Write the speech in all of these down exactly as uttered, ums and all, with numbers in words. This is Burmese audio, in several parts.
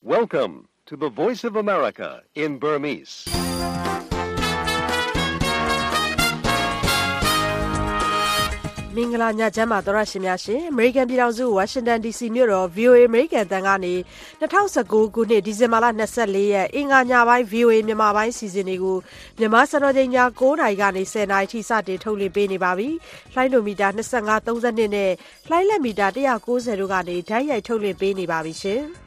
Welcome to the Voice of America in Burmese. ။မင်္ဂလာညချမ်းပါသောရရှင်များရှင်။ American ပြည်ထောင်စု Washington ဒီ စီ မြို့တော် ဗွီအိုအေ American တန်ကနေ၂၀၁၉ခုနှစ်ဒီဇင်ဘာလ၂၄ရက်အင်္ဂါညပိုင်း ဗွီအိုအေ မြန်မာပိုင်းစီစဉ်တွေကိုမြန်မာစံတော်ချိန်ည၉နာရီကနေ၁၀နာရီထိစတင်ထုတ်လွှင့်ပေးနေပါပြီ။လှိုင်းဒိုမီတာ၂၅ ၃၂နဲ့လှိုင်းလက်မီတာ၁၉၀တို့ကနေဓာတ်ရိုက်ထုတ်လွှင့်ပေးနေပါပြီရှင်။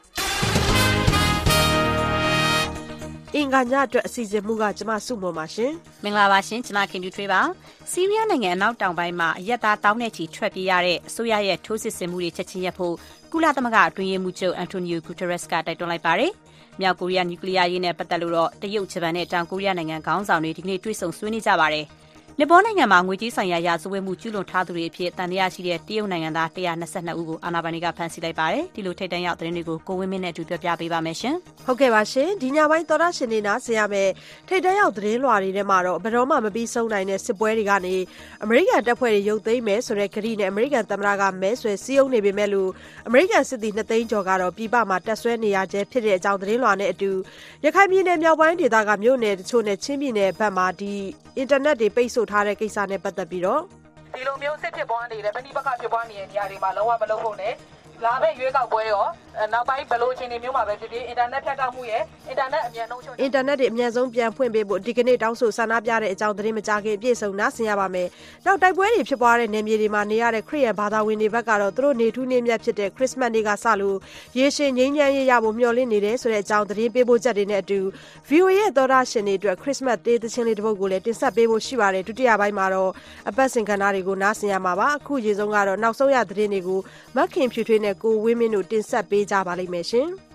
အင်္ဂါညအတွက်အစီအစဉ်မှုကကျမစုမုံပါရှင်။မင်္ဂလာပါရှင်ကျမခင်တူထွေးပါ။ဆီးရီးယားနိုင်ငံအနောက်တောင်ပိုင်းမှာအရက်သားတောင်းနဲ့ချီထွက်ပြေးရတဲ့အစိုးရရဲ့ထိုးစစ်ဆင်မှုတွေချက်ချင်းရပ်ဖို့ကုလသမဂ္ဂအတွင်းရေးမှူးချုပ်အန်တိုနီယိုဂူတာရက်စ်ကတိုက်တွန်းလိုက်ပါတယ်။မြောက်ကိုရီးယားနျူကလ িয়ার ရေးနဲ့ပတ်သက်လို့တော့တရုတ်ဂျပန်နဲ့တောင်ကိုရီးယားနိုင်ငံခေါင်းဆောင်တွေဒီကနေ့တွေ့ဆုံဆွေးနွေးကြပါတယ်။နီပေါနိုင်ငံမှာငွေကြေးဆိုင်ရာရာဇဝတ်မှုကျူးလွန်ထားသူတွေအဖြစ်တန်တရားရှိတဲ့တရုတ်နိုင်ငံသား၁၂၂ဦးကိုအာဏာပိုင်တွေကဖမ်းဆီးလိုက်ပါတယ်။ဒီလိုထိတ်တန့်ရောက်သတင်းတွေကိုကိုဝင်းမင်းနဲ့အတူပြောပြပေးပါမယ်ရှင်။ဟုတ်ကဲ့ပါရှင်။ဒီညပိုင်းသောရရှင်နေနာဆင်ရမယ်ထိတ်တန့်ရောက်သတင်းလွှာတွေထဲမှာတော့ဘယ်တော့မှမပြီးဆုံးနိုင်တဲ့စစ်ပွဲတွေကနေအမေရိကန်တပ်ဖွဲ့တွေရုပ်သိမ်းမယ်ဆိုတဲ့ကတိနဲ့အမေရိကန်သမ္မတကမဲဆွယ်စည်းရုံးနေပေမဲ့လို့အမေရိကန်စစ်သည်နှစ်သိန်းကျော်ကတော့ပြည်ပမှာတပ်ဆွဲနေရကျဖြစ်တဲ့အကြောင်းသတင်းလွှာနဲ့အတူရခိုင်ပြည်နယ်မြောက်ပိုင်းဒေသကမြို့နယ်တချို့နဲ့ချင်းပြည်နယ်ဘက်မှာဒီအင်တာနက်တွေပိတ်ဆို့ထားတဲ့ကိစ္စနဲ့ပတ်သက်ပြီးတော့ဒီလိုမျိုးစစ်ဖြစ်ပွားနေတဲ့ပဏိပက္ခဖြစ်ပွားနေတဲ့နေရာတွေမှာလုံးဝမလုပ်ဖို့နဲ့လာမယ့်ရွေးကောက်ပွဲရောနောက်ပိုင်းဘယ်လိုအခြေအနေမျိုးမှာပဲဖြစ်ဖြစ်အင်တာနက်ဖြတ်တောက်မှုရဲ့အင်တာနက်အမြန်နှုန်းချွတ်အင်တာနက်တွေအမြန်ဆုံးပြန်ဖွင့်ပေးဖို့ဒီကနေ့တောင်းဆိုဆန္ဒပြတဲ့အကြောင်းသတင်းမကြားခင်ပြည့်စုံနားဆင်ရပါမယ်။နောက်တိုက်ပွဲတွေဖြစ်ပွားတဲ့နယ်မြေတွေမှာနေရတဲ့ခရစ်ယာန်ဘာသာဝင်တွေဘက်ကတော့သူတို့နေထူးနေမြတ်ဖြစ်တဲ့ခရစ်မတ်နေ့ကစလို့ရေရှည်ငြိမ်းချမ်းရေးရဖို့မျှော်လင့်နေတယ်ဆိုတဲ့အကြောင်းသတင်းပေးပို့ချက်တွေနဲ့အတူ ဗွီအိုအေ ရဲ့သောတာရှင်တွေအတွက်ခရစ်မတ်တေးသချင်းလေးတစ်ပုဒ်ကိုလည်းတင်ဆက်ပေးဖို့ရှိပါတယ်။ဒုတိယပိုင်းမှာတော့အပတ်စဉ်ကဏ္ဍတွေကိုနားဆင်ရမှာပါ။အခုရေဆုံးကတော့နောက်ဆုံးရသတင်းတွေကိုမခင်ဖြူထွေးနဲ့ကိုဝင်းမင်းတို့တင်ဆက်ပေးကြပါလိမ့်မယ်ရှင်။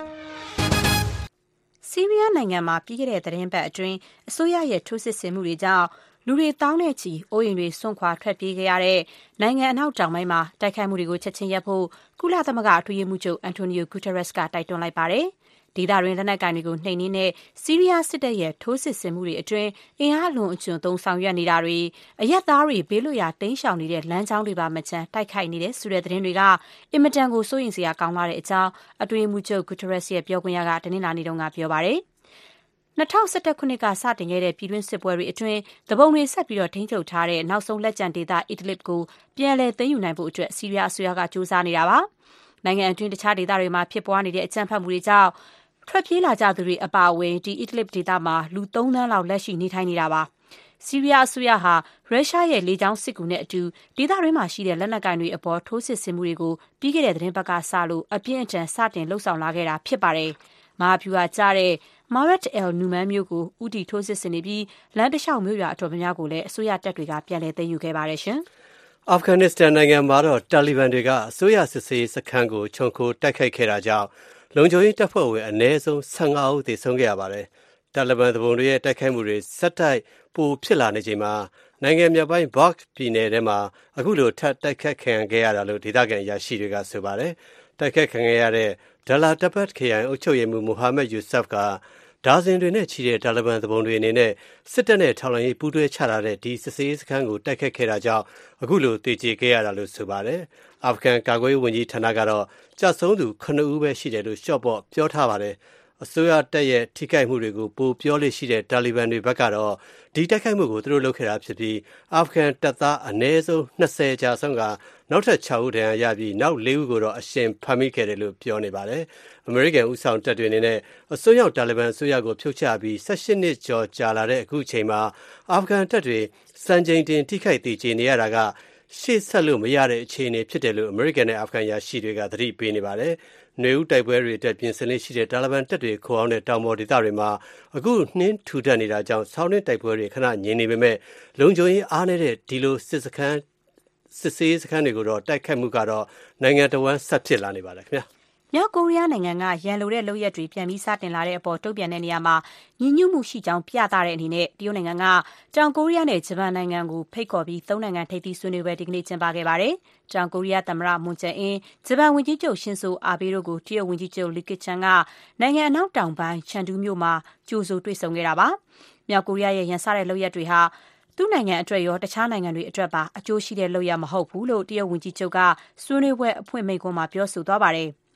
ဆီးရီးယားနိုင်ငံမှာပြီးခဲ့တဲ့သတင်းပတ်အတွင်းအစိုးရရဲ့ထိုးစစ်ဆင်မှုတွေကြောင့်လူတွေတောင်းနဲ့ချီအိုးအိမ်တွေစွန့်ခွာထွက်ပြေးခဲ့ရတဲ့နိုင်ငံအနောက်တောင်ပိုင်းမှာတိုက်ခိုက်မှုတွေကိုချက်ချင်းရပ်ဖို့ကုလသမဂ္ဂအတွင်းရေးမှူးချုပ်အန်တိုနီယိုဂူတာရက်စ်ကတိုက်တွန်းလိုက်ပါတယ်။ဒေသတွင်းလက်နက်ကိုင်တွေကိုနှိမ်နင်းတဲ့ဆီးရီးယားစစ်တပ်ရဲ့ထိုးစစ်ဆင်မှုတွေအတွင်းအင်အားလွန်အကျွံသုံးဆောင်ရွက်နေတာတွေအရက်သားတွေဘေးလွတ်ရာတိမ်းရှောင်နေတဲ့လမ်းကြောင်းတွေပါမချမ်းတိုက်ခိုက်နေတဲ့ဆိုတဲ့သတင်းတွေကအင်မတန်ကိုစိုးရိမ်စရာကောင်းလာတဲ့အကြောင်းအတွင်းရေးမှူးချုပ်ဂူတာရက်စ်ရဲ့ပြောခွင့်ရကတနင်္လာနေ့တုန်းကပြောပါတယ်။၂၀၁၁ခုနှစ်ကစတင်ခဲ့တဲ့ပြည်တွင်းစစ်ပွဲတွေအတွင်းတပုံတွေဆက်ပြီးတော့ထိန်းချုပ်ထားတဲ့နောက်ဆုံးလက်ကျန်ဒေသအီဒလစ်ကိုပြန်လည်သိမ်းယူနိုင်ဖို့အတွက်ဆီးရီးယားအစိုးရကစူးစမ်းနေတာပါ။နိုင်ငံအတွင်းတခြားဒေသတွေမှာဖြစ်ပွားနေတဲ့အကြမ်းဖက်မှုတွေကြောင့်ထွက်ပြေးလာကြသူတွေအပါအဝင်ဒီအီဒလစ်ဒေသမှာလူသုံးသန်းလောက်လက်ရှိနေထိုင်နေတာပါ။ဆီးရီးယားအစိုးရဟာရုရှားရဲ့လေကြောင်းစစ်ကူနဲ့အတူဒေသတွင်းမှာရှိတဲ့လက်နက်ကိုင်တွေအပေါ်ထိုးစစ်ဆင်မှုတွေကိုပြီးခဲ့တဲ့သတင်းပတ်ကစလို့အပြင်းအထန်စတင်လှုပ်ဆောင်လာခဲ့တာဖြစ်ပါတယ်။မဟာဗျူဟာကျတဲ့မာရက်အယ်နူမန်မြို့ကိုဦးတည်ထိုးစစ်ဆင်နေပြီးလမ်းတစ်လျှောက်မြို့ရွာအတော်များများကိုလည်းအစိုးရတပ်တွေကပြန်လည်သိမ်းယူခဲ့ပါတယ်ရှင်။အာဖဂန်နစ္စတန်နိုင်ငံမှာတော့တာလီဘန်တွေကအစိုးရစစ်ဆေးစခန်းကိုခြုံခိုတိုက်ခိုက်ခဲ့တာကြောင့်လုံခြုံရေးတပ်ဖွဲ့ဝင်အနည်းဆုံး၁၅ဦးသေဆုံးခဲ့ရပါတယ်။တာလီဘန်သူပုန်တွေရဲ့တိုက်ခိုက်မှုတွေဆက်တိုက်ပိုဖြစ်လာနေချိန်မှာနိုင်ငံမြောက်ပိုင်းဘော့ခ်ပြည်နယ်ထဲမှာအခုလိုထပ်တိုက်ခတ်ခံခဲ့ရတာလို့ဒေသခံအရာရှိတွေကဆိုပါတယ်။တိုက်ခတ်ခံခဲ့ရတဲ့ဒလာတပတ်ခရိုင်အုပ်ချုပ်ရေးမှူးမိုဟာမက်ယူဆဖ်ကဒါဇင်တွေနဲ့ချီတဲ့တာလီဘန်သူပုန်တွေအနေနဲ့စစ်တပ်နဲ့ထောက်လှမ်းရေးပူးတွဲချထားတဲ့ဒီစစ်ဆေးစခန်းကိုတိုက်ခတ်ခဲ့တာကြောင့်အခုလိုတေကျေခဲ့ရတာလို့ဆိုပါတယ်။အာဖဂန်ကာကွယ်ရေးဝန်ကြီးဌာနကတော့ကြာဆုံးသူခုနှစ်ဦးပဲရှိတယ်လို့ရှော့ပေါ့ပြောထားပါတယ်။အစိုးရတပ်ရဲ့ထိခိုက်မှုတွေကိုပိုပြောလို့ရှိတဲ့တာလီဘန်တွေဘက်ကတော့ဒီတိုက်ခိုက်မှုကိုသူတို့လုပ်ခဲ့တာဖြစ်ပြီးအာဖဂန်တပ်သားအနည်းဆုံး၂၀ကြာဆုံးကနောက်ထပ်၆ဦးဒဏ်ရာရပြီးနောက်၄ဦးကိုတော့အရှင်ဖမ်းမိခဲ့တယ်လို့ပြောနေပါတယ်။အမေရိကန်ဦးဆောင်တပ်တွေအနေနဲ့အစိုးရတာလီဘန်အစိုးရကိုဖြုတ်ချပြီး၁၈နှစ်ကျော်ကြာလာတဲ့အခုချိန်မှာအာဖဂန်တပ်တွေစံချိန်တင်ထိခိုက်သေးချေနေရတာကရှေ့ဆက်လို့မရတဲ့အခြေအနေဖြစ်တယ်လို့အမေရိကန်နဲ့အာဖဂန်ရရှိတွေကသတိပေးနေပါတယ်။နေဦးတိုက်ပွဲတွေအတွက်ပြင်ဆင်လေးရှိတဲ့တာလီဘန်တပ်တွေခိုအောင်တဲ့တောင်ပေါ်ဒေသတွေမှာအခုနှင်းထူထပ်နေတာကြောင့်ဆောင်းနှင်းတိုက်ပွဲတွေခဏငြိမ်နေပေမဲ့လုံခြုံရေးအားနည်းတဲ့ဒီလိုစစ်စခန်းစစ်ဆေးစခန်းတွေကိုတော့တိုက်ခတ်မှုကတော့နိုင်ငံတော်ဝန်ဆက်ဖြစ်လာနေပါတယ်ခင်ဗျာ။မြောက်ကိုရီးယားနိုင်ငံကရန်လိုတဲ့လုပ်ရက်တွေပြန်ပြီးစတင်လာတဲ့အပေါ်တုံ့ပြန်တဲ့နေရာမှာညီညွတ်မှုရှိကြောင်းပြသတဲ့အနေနဲ့တရုတ်နိုင်ငံကတောင်ကိုရီးယားနဲ့ဂျပန်နိုင်ငံကိုဖိတ်ခေါ်ပြီးသုံးနိုင်ငံထိပ်သီးဆွေးနွေးပွဲဒီကနေ့ကျင်းပခဲ့ပါတယ်။တောင်ကိုရီးယားသမ္မတမွန်ဂျယ်အင်းဂျပန်ဝန်ကြီးချုပ်ရှင်ဆိုအာဘေးတို့ကိုတရုတ်ဝန်ကြီးချုပ်လီကစ်ချန်ကနိုင်ငံအနောက်တောင်ပိုင်းချန်ဒူးမြို့မှာကြိုဆိုတွေ့ဆုံခဲ့တာပါ။မြောက်ကိုရီးယားရဲ့ရန်စတဲ့လုပ်ရက်တွေဟာသူ့နိုင်ငံအတွက်ရောတခြားနိုင်ငံတွေအတွက်ပါအကျိုးရှိတဲ့လုပ်ရမဟုတ်ဘူးလို့တရုတ်ဝန်ကြီးချုပ်ကဆွေးနွေးပွဲအဖွင့်မိန့်ခွန်းမှာပြောဆိုသွားပါတယ်။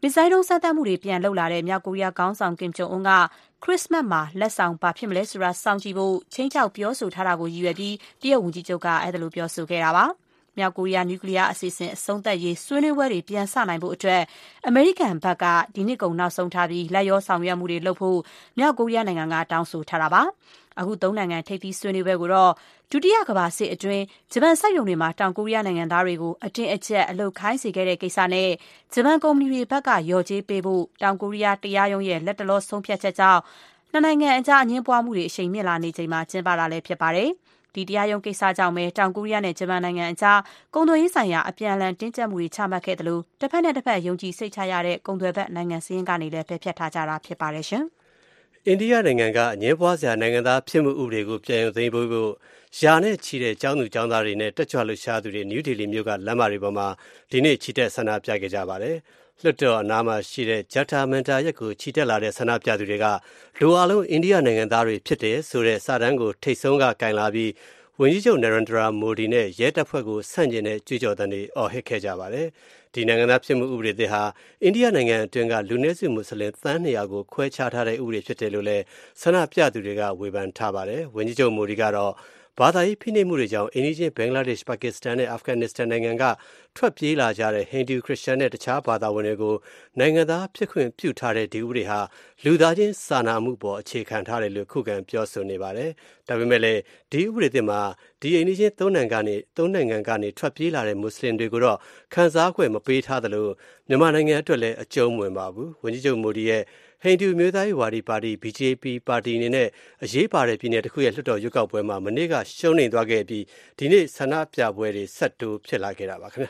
စ်ဇိုင်းဒုံးစမ်းသပ်မှုတွေပြန်လုပ်လာတဲ့မြောက်ကိုရီးယားခေါင်းဆောင်ကင်ဂျုံအွန်းကခရစ်မတ်မှာလက်ဆောင်ဘာဖြစ်မလဲဆိုတာစောင့်ကြည့်ဖို့ချင်းချောက်ပြောဆိုထားတာကိုရည်ရွယ်ပြီးတရုတ်ဝန်ကြီးချုပ်ကအဲ့ဒါလိုပြောဆိုခဲ့တာပါမြောက်ကိုရီးယားနျူကလ িয়ার အစီအစဉ်အဆုံးသတ်ရေးဆွေးနွေးပွဲတွေပြန်ဆနိုင်ဖို့အတွက်အမေရိကန်ဘက်ကဒီနှစ်ကုန်နောက်ဆုံးထားပြီးလက်ရောဆောင်ရွက်မှုတွေလုပ်ဖို့မြောက်ကိုရီးယားနိုင်ငံကတောင်းဆိုထားတာပါအခုသုံးနိုင်ငံထိပ်သီးဆွေးနွေးပွဲကိုတော့ဒုတိယကမ္ဘာစစ်အတွင်းဂျပန်စက်ရုံတွေမှာတောင်ကိုရီးယားနိုင်ငံသားတွေကိုအတင်းအကျပ်အလုပ်ခိုင်းစေခဲ့တဲ့ကိစ္စနဲ့ဂျပန်ကုမ္ပဏီတွေဘက်ကရော်ကြေးပေးဖို့တောင်ကိုရီးယားတရားရုံးရဲ့လက်တလောဆုံးဖြတ်ချက်ကြောင့်နှစ်နိုင်ငံအကြားအငြင်းပွားမှုတွေအရှိန်မြင့်လာနေချိန်မှာကျင်းပတာလည်းဖြစ်ပါတယ်ဒီတရားရုံးကိစ္စကြောင့်ပဲတောင်ကိုရီးယားနဲ့ဂျပန်နိုင်ငံအကြားကုန်သွယ်ရေးဆိုင်ရာအပြန်အလှန်တင်းကျပ်မှုတွေချမှတ်ခဲ့တယ်လို့တစ်ဖက်နဲ့တစ်ဖက်ယုံကြည်စိတ်ချရတဲ့ကုန်သွယ်ဘက်နိုင်ငံစည်းရင်းကနေလည်းဖယ်ဖြတ်ထားကြတာဖြစ်ပါတယ်ရှင်အိန္ဒိယနိုင်ငံကအငြင်းပွားစရာနိုင်ငံသားဖြစ်မှုဥပဒေကိုပြန်ရုပ်သိမ်းဖို့ယာနဲ့ချီတဲ့ကျောင်းသူကျောင်းသားတွေနဲ့တက်ကြွလှုပ်ရှားသူတွေနယူးဒေလီမြို့ကလမ်းမတွေပေါ်မှာဒီနေ့ချီတက်ဆန္ဒပြခဲ့ကြပါတယ်။လွှတ်တော်အနားမှာရှိတဲ့ဂျက်တာမန်တာရက်ကိုချီတက်လာတဲ့ဆန္ဒပြသူတွေကလူအလုံးအိန္ဒိယနိုင်ငံသားတွေဖြစ်တယ်ဆိုတဲ့စာတမ်းကိုထိတ်ဆုံးကကင်လာပြီးဝန်ကြီးချုပ်နရန်ဒရာမိုဒီနဲ့ရဲတပ်ဖွဲ့ကိုဆန့်ကျင်တဲ့ကြွေးကြော်သံတွေအော်ဟစ်ခဲ့ကြပါတယ်။ဒီနိုင်ငံသားဖြစ်မှုဥပဒေသစ်ဟာအိန္ဒိယနိုင်ငံအတွင်းကလူနည်းစုမွတ်စလင်သန်း၂ရာကိုခွဲခြားထားတဲ့ဥပဒေဖြစ်တယ်လို့လည်းဆန္ဒပြသူတွေကဝေဖန်ထားပါတယ်။ဝန်ကြီးချုပ်မိုဒီကတော့ဘာသာရေးဖိနှိပ်မှုတွေကြောင့်အိန္ဒိယဘင်္ဂလားဒေ့ရှ်ပါကစ္စတန်နဲ့အာဖဂန်နစ္စတန်နိုင်ငံကထွက်ပြေးလာကြတဲ့ဟိန္ဒူခရစ်ယာန်နဲ့တခြားဘာသာဝင်တွေကိုနိုင်ငံသားဖြစ်ခွင့်ပြုထားတဲ့ဒီဥပဒေဟာလူသားချင်းစာနာမှုပေါ်အခြေခံထားတယ်လို့ခုခံပြောဆိုနေပါတယ်။ဒါပေမဲ့လည်းဒီဥပဒေသစ်မှာဒီအိန္ဒိယသုံးနိုင်ငံကနေသုံးနိုင်ငံကနေထွက်ပြေးလာတဲ့မွတ်စလင်တွေကိုတော့ခံစား권မပေးထားသလိုမြန်မာနိုင်ငံအတွက်လည်းအကျုံးမဝင်ပါဘူး။ဝန်ကြီးချုပ်မိုဒီရဲ့ဟိန္ဒူမျိုးသားရေးဝါဒီပါတီ B J P ပါတီအနေနဲ့အရေးပါတဲ့ပြည်နယ်တစ်ခုရဲ့လွှတ်တော်ရွေးကောက်ပွဲမှာမနေ့ကရှုံးနိမ့်သွားခဲ့ပြီးဒီနေ့ဆန္ဒပြပွဲတွေဆက်တိုးဖြစ်လာခဲ့တာပါခင်ဗျာ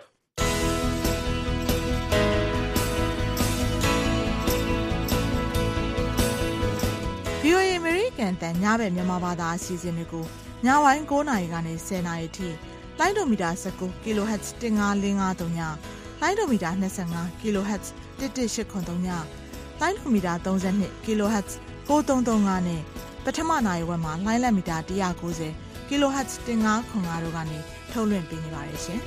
။ V O A အမေရိကန်တန်ညဘက်မြန်မာဘာသာအစီအစဉ်တွေကိုညဝိုင်း9နာရီကနေ10နာရီထိလိုင်းဒိုမီတာ19 kilohertz တစ်ငါးလေးငါးသုံးညလိုင်းဒိုမီတာ25 kilohertz တစ်တစ်ရှစ်ခွန်သုံးညလိုင်းဒိုမီတာ32 kilohertz ကိုးသုံးသုံးငါနဲ့ပထမနိုင်ဝက်မှာလိုင်းလက်မီတာone ninety kilohertz တစ်ငါးခွန်ငါတို့ကနေထုတ်လွှင့်ပေးနေပါတယ်ရှင်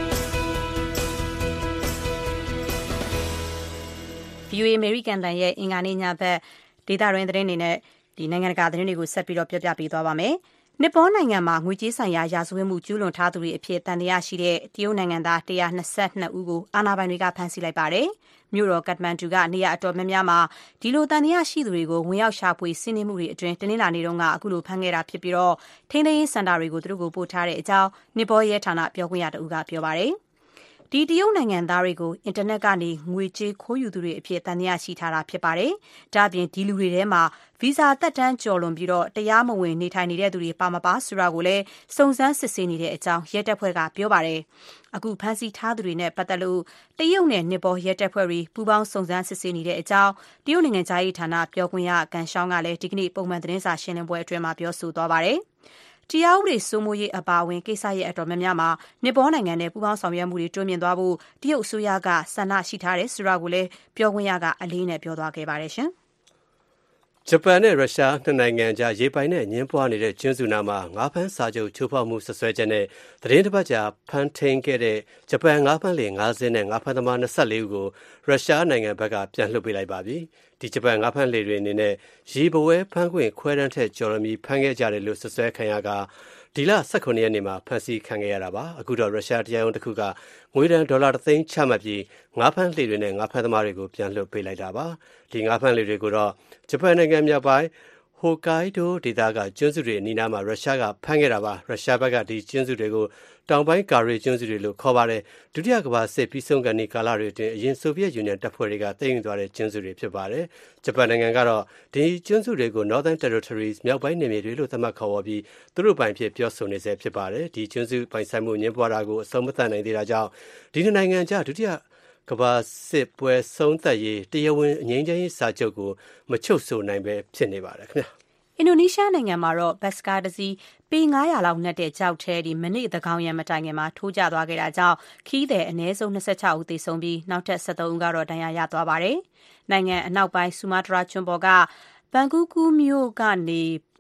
။ V O A အမေရိကန်တန်ရဲ့အင်္ဂါနေ့ညဘက်ဒေသတွင်းသတင်းတွေနဲ့ဒီနိုင်ငံတကာသတင်းတွေကိုဆက်ပြီးတော့ပြောပြပေးသွားပါမယ်။နီပေါနိုင်ငံမှာငွေကြေးဆိုင်ရာရာဇဝတ်မှုကျူးလွန်ထားသူတွေအဖြစ်တန်တရားရှိတဲ့တရုတ်နိုင်ငံသားone hundred twenty-twoဦးကိုအာဏာပိုင်တွေကဖမ်းဆီးလိုက်ပါတယ်။မြို့တော်ကတ်မန်ဒူကနေရာအတော်များများမှာဒီလိုတန်တရားရှိသူတွေကိုဝင်ရောက်ရှာဖွေစီးနင်းမှုတွေအတွင်းတင်းနှလာနေတော့ကအခုလိုဖမ်းခဲ့တာဖြစ်ပြီးတော့ထိန်းသိမ်းရေးစင်တာတွေကိုသူတို့ကိုပို့ထားတဲ့အကြောင်းနီပေါရဲဌာနပြောခွင့်ရတဦးကပြောပါတယ်။ဒီတရုတ်နိုင်ငံသားတွေကိုအင်တာနက်ကနေငွေကြေးခိုးယူသူတွေအဖြစ်တန်တရားရှိထားတာဖြစ်ပါတယ်။ဒါ့အပြင်ဒီလူတွေထဲမှာဗီဇာသက်တမ်းကျော်လွန်ပြီးတော့တရားမဝင်နေထိုင်နေတဲ့သူတွေပါမပါဆိုတာကိုလည်းစုံစမ်းစစ်ဆေးနေတဲ့အကြောင်းရဲတပ်ဖွဲ့ကပြောပါတယ်။အခုဖမ်းဆီးထားသူတွေနဲ့ပတ်သက်လို့တရုတ်နဲ့နီပေါရဲတပ်ဖွဲ့တွေပူးပေါင်းစုံစမ်းစစ်ဆေးနေတဲ့အကြောင်းတရုတ်နိုင်ငံသားရေးဌာနပြောခွင့်ရကန်ရှောင်းကလည်းဒီကနေ့ပုံမှန်သတင်းစာရှင်းလင်းပွဲအတွင်းမှာပြောဆိုသွားပါတယ်။တရားဥပဒေစိုးမိုးရေးအပါအဝင်ကိစ္စရဲ့အတော်များများမှာနီပေါနိုင်ငံနဲ့ပူးပေါင်းဆောင်ရွက်မှုတွေတွန်းမြင့်သွားဖို့တရုတ်အစိုးရကဆန္ဒရှိထားတယ်ဆိုတာကိုလည်းပြောခွင့်ရကအလေးနဲ့ပြောသွားခဲ့ပါတယ်ရှင်။ဂျပန်နဲ့ရုရှားနှစ်နိုင်ငံကြားရေပိုင်နဲ့ညှင်းပွားနေတဲ့ကျွန်းစုနာမှာငါးဖမ်းစာချုပ်ချိုးဖောက်မှုဆွဆွဲချက်နဲ့သတင်းတစ်ပတ်ကြာဖမ်းထိန်ခဲ့တဲ့ဂျပန်ငါးဖမ်းလှေငါးစင်းနဲ့ငါးဖမ်းသမားtwenty-fourဦးကိုရုရှားနိုင်ငံဘက်ကပြန်လွှတ်ပေးလိုက်ပါပြီ။ဒီဂျပန်ငါးဖမ်းလှေတွေအနေနဲ့ရေပဝဲဖမ်းခွင့်ခွဲတမ်းထက်ကျော်လွန်ပြီးဖမ်းခဲ့ကြတယ်လို့ဆွဆွဲခံရကဒီလnineteenရက်နေ့မှာဖမ်းဆီးခံခဲ့ရတာပါအခုတော့ရုရှားတရားရုံးတစ်ခုကငွေတန်ဒေါ်လာတစ်သိန်းချမှတ်ပြီးငါးဖမ်းလှေတွေနဲ့ငါးဖမ်းသမားတွေကိုပြန်လွှတ်ပေးလိုက်တာပါဒီငါးဖမ်းလှေတွေကိုတော့ဂျပန်နိုင်ငံမြောက်ပိုင်းဟိုကိုင်ဒိုဒေသကကျွန်းစုတွေအနီးနားမှာရုရှားကဖမ်းခဲ့တာပါရုရှားဘက်ကဒီကျွန်းစုတွေကိုတောင်ပိုင်းကာရီကျွန်းစုတွေလို့ခေါ်ပါတယ်ဒုတိယကမ္ဘာစစ်ပြီးဆုံးကနေကာလတွေအတွင်းအရင်ဆိုဗီယက်ယူနီယံတပ်ဖွဲ့တွေကသိမ်းယူသွားတဲ့ကျွန်းစုတွေဖြစ်ပါတယ်ဂျပန်နိုင်ငံကတော့ဒီကျွန်းစုတွေကို Northern Territories မြောက်ပိုင်းနယ်မြေတွေလို့သတ်မှတ်ခေါ်ဝေါ်ပြီးသူတို့ပိုင်ဖြစ်ပြောဆိုနေဆဲဖြစ်ပါတယ်ဒီကျွန်းစုပိုင်ဆိုင်မှုညှင်းပွားတာကိုအဆုံးမသတ်နိုင်သေးတာကြောင့်ဒီနှစ်နိုင်ငံကြားဒုတိယကမ္ဘာစစ်ပွဲဆုံးသက်ရေးတရားဝင်အငြိမ်းချမ်းရေးစာချုပ်ကိုမချုပ်ဆိုနိုင်ပဲဖြစ်နေပါတယ်ခင်ဗျာအင်ဒိုနီးရှားနိုင်ငံမှာတော့ဘတ်စကားတစ်စီးပေnine hundredလောက်နဲ့တဲ့ကြောက်ထဲဒီမိနစ်သကောင်ရံမတိုင်ခင်မှာထိုးကျသွားခဲ့တာကြောင့်ခီးသည်အနည်းဆုံးtwenty-sixဦးသေဆုံးပြီးနောက်ထပ်sevenဦးကတော့ဒဏ်ရာရသွားပါတယ်။နိုင်ငံအနောက်ပိုင်းဆူမာတရာကျွန်းပေါ်ကဘန်ကူကူမြို့ကနေ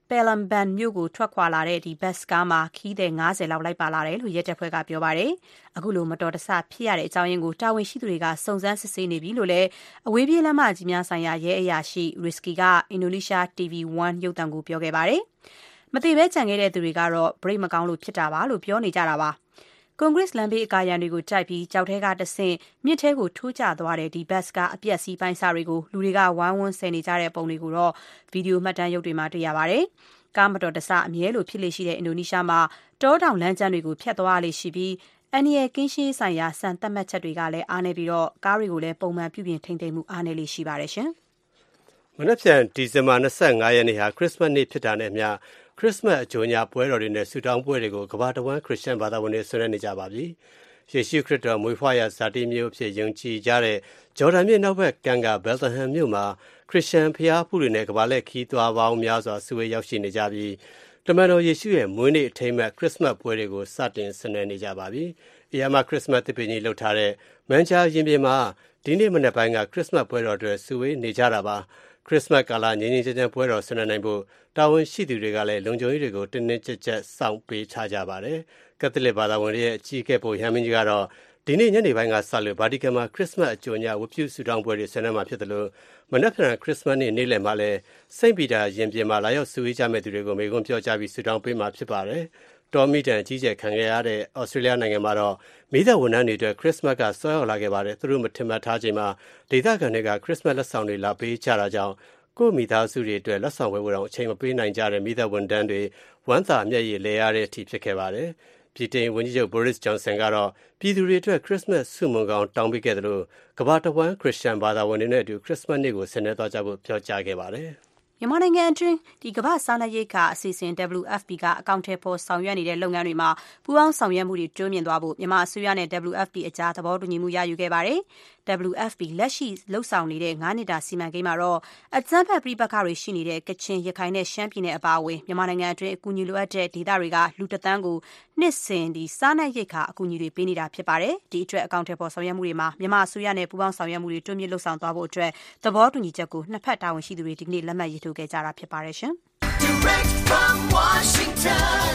Palembang မြို့ကိုထွက်ခွာလာတဲ့ဒီဘတ်ကားမှာခီးသည်၅၀လောက်လိုက်ပါလာတယ်လို့ရဲတပ်ဖွဲ့ကပြောပါတယ်။အခုလိုမတော်တဆဖြစ်ရတဲ့အကြောင်းရင်းကိုတာဝန်ရှိသူတွေကစုံစမ်းစစ်ဆေးနေပြီလို့လည်းအဝေးပြေးလမ်းမကြီးများဆိုင်ရာရဲအရာရှိ Rizky ကအင်ဒိုနီးရှား တီဗီဝမ် ရုပ်သံကိုပြောခဲ့ပါတယ်။မသေးပဲကြံခဲ့တဲ့သူတွေကတော့ break မကောင်းလို့ဖြစ်တာပါလို့ပြောနေကြတာပါ။ကွန်ဂရက်လမ်းဘေးအကာရံတွေကိုကြိုက်ပြီးကြောက်ထဲကတဆင့်မြစ်ထဲကိုထိုးကျသွားတဲ့ဒီဘတ်ကအပြက်စီးပိုင်းစာတွေကိုလူတွေကဝိုင်းဝန်းဆယ်နေကြတဲ့ပုံတွေကိုတော့ဗီဒီယိုမှတ်တမ်းရုပ်တွေမှာတွေ့ရပါတယ်။ကားမတော်တဆအမြဲလိုဖြစ်လေရှိတဲ့အင်ဒိုနီးရှားမှာတောတောင်လမ်းကျန်းတွေကိုဖျက်သွားလေရှိပြီးအန်နီရဲ့ကင်းရှင်းဆိုင်ရာစံသတ်မှတ်ချက်တွေကလည်းအားနေပြီးတော့ကားတွေကိုလည်းပုံမှန်ပြုပြင်ထိန်းသိမ်းမှုအားနေလေရှိပါတယ်ရှင်။မနက်ဖြန်ဒီဇင်ဘာ၂၅ရက်နေ့ဟာခရစ်စမတ်နေ့ဖြစ်တာနဲ့အမျှခရစ်စမတ်အကြိုညပွဲတော်တွေနဲ့ဆုတောင်းပွဲတွေကိုကမ္ဘာတဝန်းခရစ်ယာန်ဘာသာဝင်တွေဆွေးနွေးနေကြပါပြီ။ယေရှုခရစ်တော်မွေးဖွားရာဇာတိမြို့ဖြစ်ယုံကြည်ကြတဲ့ဂျော်ဒန်မြစ်နောက်ဘက်ကမ်းကဘယ်သဟမ်မြို့မှာခရစ်ယာန်ဘုရားဖူးတွေနဲ့ကမ္ဘာလက်ခီးသွားပေါင်းများစွာစုဝေးရောက်ရှိနေကြပြီးတမန်တော်ယေရှုရဲ့မွေးနေ့အထိမ်းအမှတ်ခရစ်စမတ်ပွဲတွေကိုစတင်ဆင်နွှဲနေကြပါပြီ။အီယာမခရစ်စမတ်သစ်ပင်ကြီးလှုပ်ထားတဲ့မန်ချာရင်ပြင်မှာဒီနေ့မနက်ပိုင်းကခရစ်စမတ်ပွဲတော်တွေစုဝေးနေကြတာပါ။ခရစ်စမတ်ကာလငြိမ်းငြိမ်းချမ်းချမ်းပွဲတော်ဆင်နွှဲနိုင်ဖို့တာဝန်ရှိသူတွေကလည်းလုံခြုံရေးတွေကိုတင်းတင်းကျပ်ကျပ်စောင့်ပေးထားကြပါတယ်။ကက်သလစ်ဘာသာဝင်တွေရဲ့အကြီးအကဲပိုရဟန်းမင်းကြီးကတော့ဒီနေ့ညနေပိုင်းကစလို့ဗာတီကန်မှာခရစ်စမတ်အကြိုညဝတ်ပြုဆုတောင်းပွဲတွေဆင်နွှဲမှာဖြစ်တယ်လို့မနက်ဖြန်ခရစ်စမတ်နေ့နေ့လယ်မှာလည်းစိန့်ပီတာရင်ပြင်မှာလာရောက်စုဝေးကြမဲ့သူတွေကိုမေခွန်းပြောကြားပြီးဆုတောင်းပေးမှာဖြစ်ပါတယ်။တော်မီတန်ကြီးကျယ်ခံခဲ့ရတဲ့ဩစတြေးလျနိုင်ငံမှာတော့မိသားဝန်ထမ်းတွေအတွက်ခရစ်စမတ်ကဆွဲရောက်လာခဲ့ပါတယ်။သူတို့မထင်မှတ်ထားချိန်မှာဒေသခံတွေကခရစ်စမတ်လက်ဆောင်တွေလာပေးကြတာကြောင့်ကိုမိသားစုတွေအတွက်လက်ဆောင်ဝယ်ဖို့တော့အချိန်မပေးနိုင်ကြတဲ့မိသားဝန်ထမ်းတွေဝမ်းသာမျက်ရည်လဲရတဲ့အထိဖြစ်ခဲ့ပါတယ်။ပြည်ထောင်ဝန်ကြီးချုပ် Boris Johnson ကတော့ပြည်သူတွေအတွက်ခရစ်စမတ်ဆုမွန်ကောင်းတောင်းပေးခဲ့တယ်လို့ကမ္ဘာတဝန်းခရစ်ယာန်ဘာသာဝင်တွေနဲ့အတူခရစ်စမတ်နေ့ကိုဆင်နွှဲသွားကြဖို့ပြောကြားခဲ့ပါတယ်။မြန်မာနိုင်ငံအတွင်းဒီကမ္ဘာ့စားနပ်ရိက္ခာအစီအစဉ် ဒဗ္ဗလူ အက်ဖ် ပီ ကအကောင့်ထဲပေါ်ဆောင်ရွက်နေတဲ့လုပ်ငန်းတွေမှာပူးပေါင်းဆောင်ရွက်မှုတွေတိုးမြင့်သွားဖို့မြန်မာအစိုးရနဲ့ ဒဗ္ဗလူ အက်ဖ် ပီ အကြားသဘောတူညီမှုရယူခဲ့ပါတယ်။ ဒဗ္ဗလူ အက်ဖ် ပီ လက်ရှိလှုပ်ဆောင်နေတဲ့ငါးနှစ်တာစီမံကိန်းမှာတော့အကြမ်းဖက်ပဋိပက္ခတွေရှိနေတဲ့ကချင်ရခိုင်နဲ့ရှမ်းပြည်နယ်အပါအဝင်မြန်မာနိုင်ငံအတွင်းအကူအညီလိုအပ်တဲ့ဒေသတွေကလူတစ်သန်းကိုနှစ်စဉ်ဒီစားနပ်ရိက္ခာအကူအညီတွေပေးနေတာဖြစ်ပါတယ်။ဒီအတွက်အကောင့်ထဲပေါ်ဆောင်ရွက်မှုတွေမှာမြန်မာအစိုးရနဲ့ပူးပေါင်းဆောင်ရွက်မှုတွေတိုးမြင့်လှုပ်ဆောင်သွားဖို့အတွက်သဘောတူညီချက်ကိုနှစ်ဖက်တာဝန်ရှိသူတွေဒီကနေ့လက်မှတ်ရေးထိုးခဲ့ကြတာဖြစ်ပါတယ်။ Direct from Washington,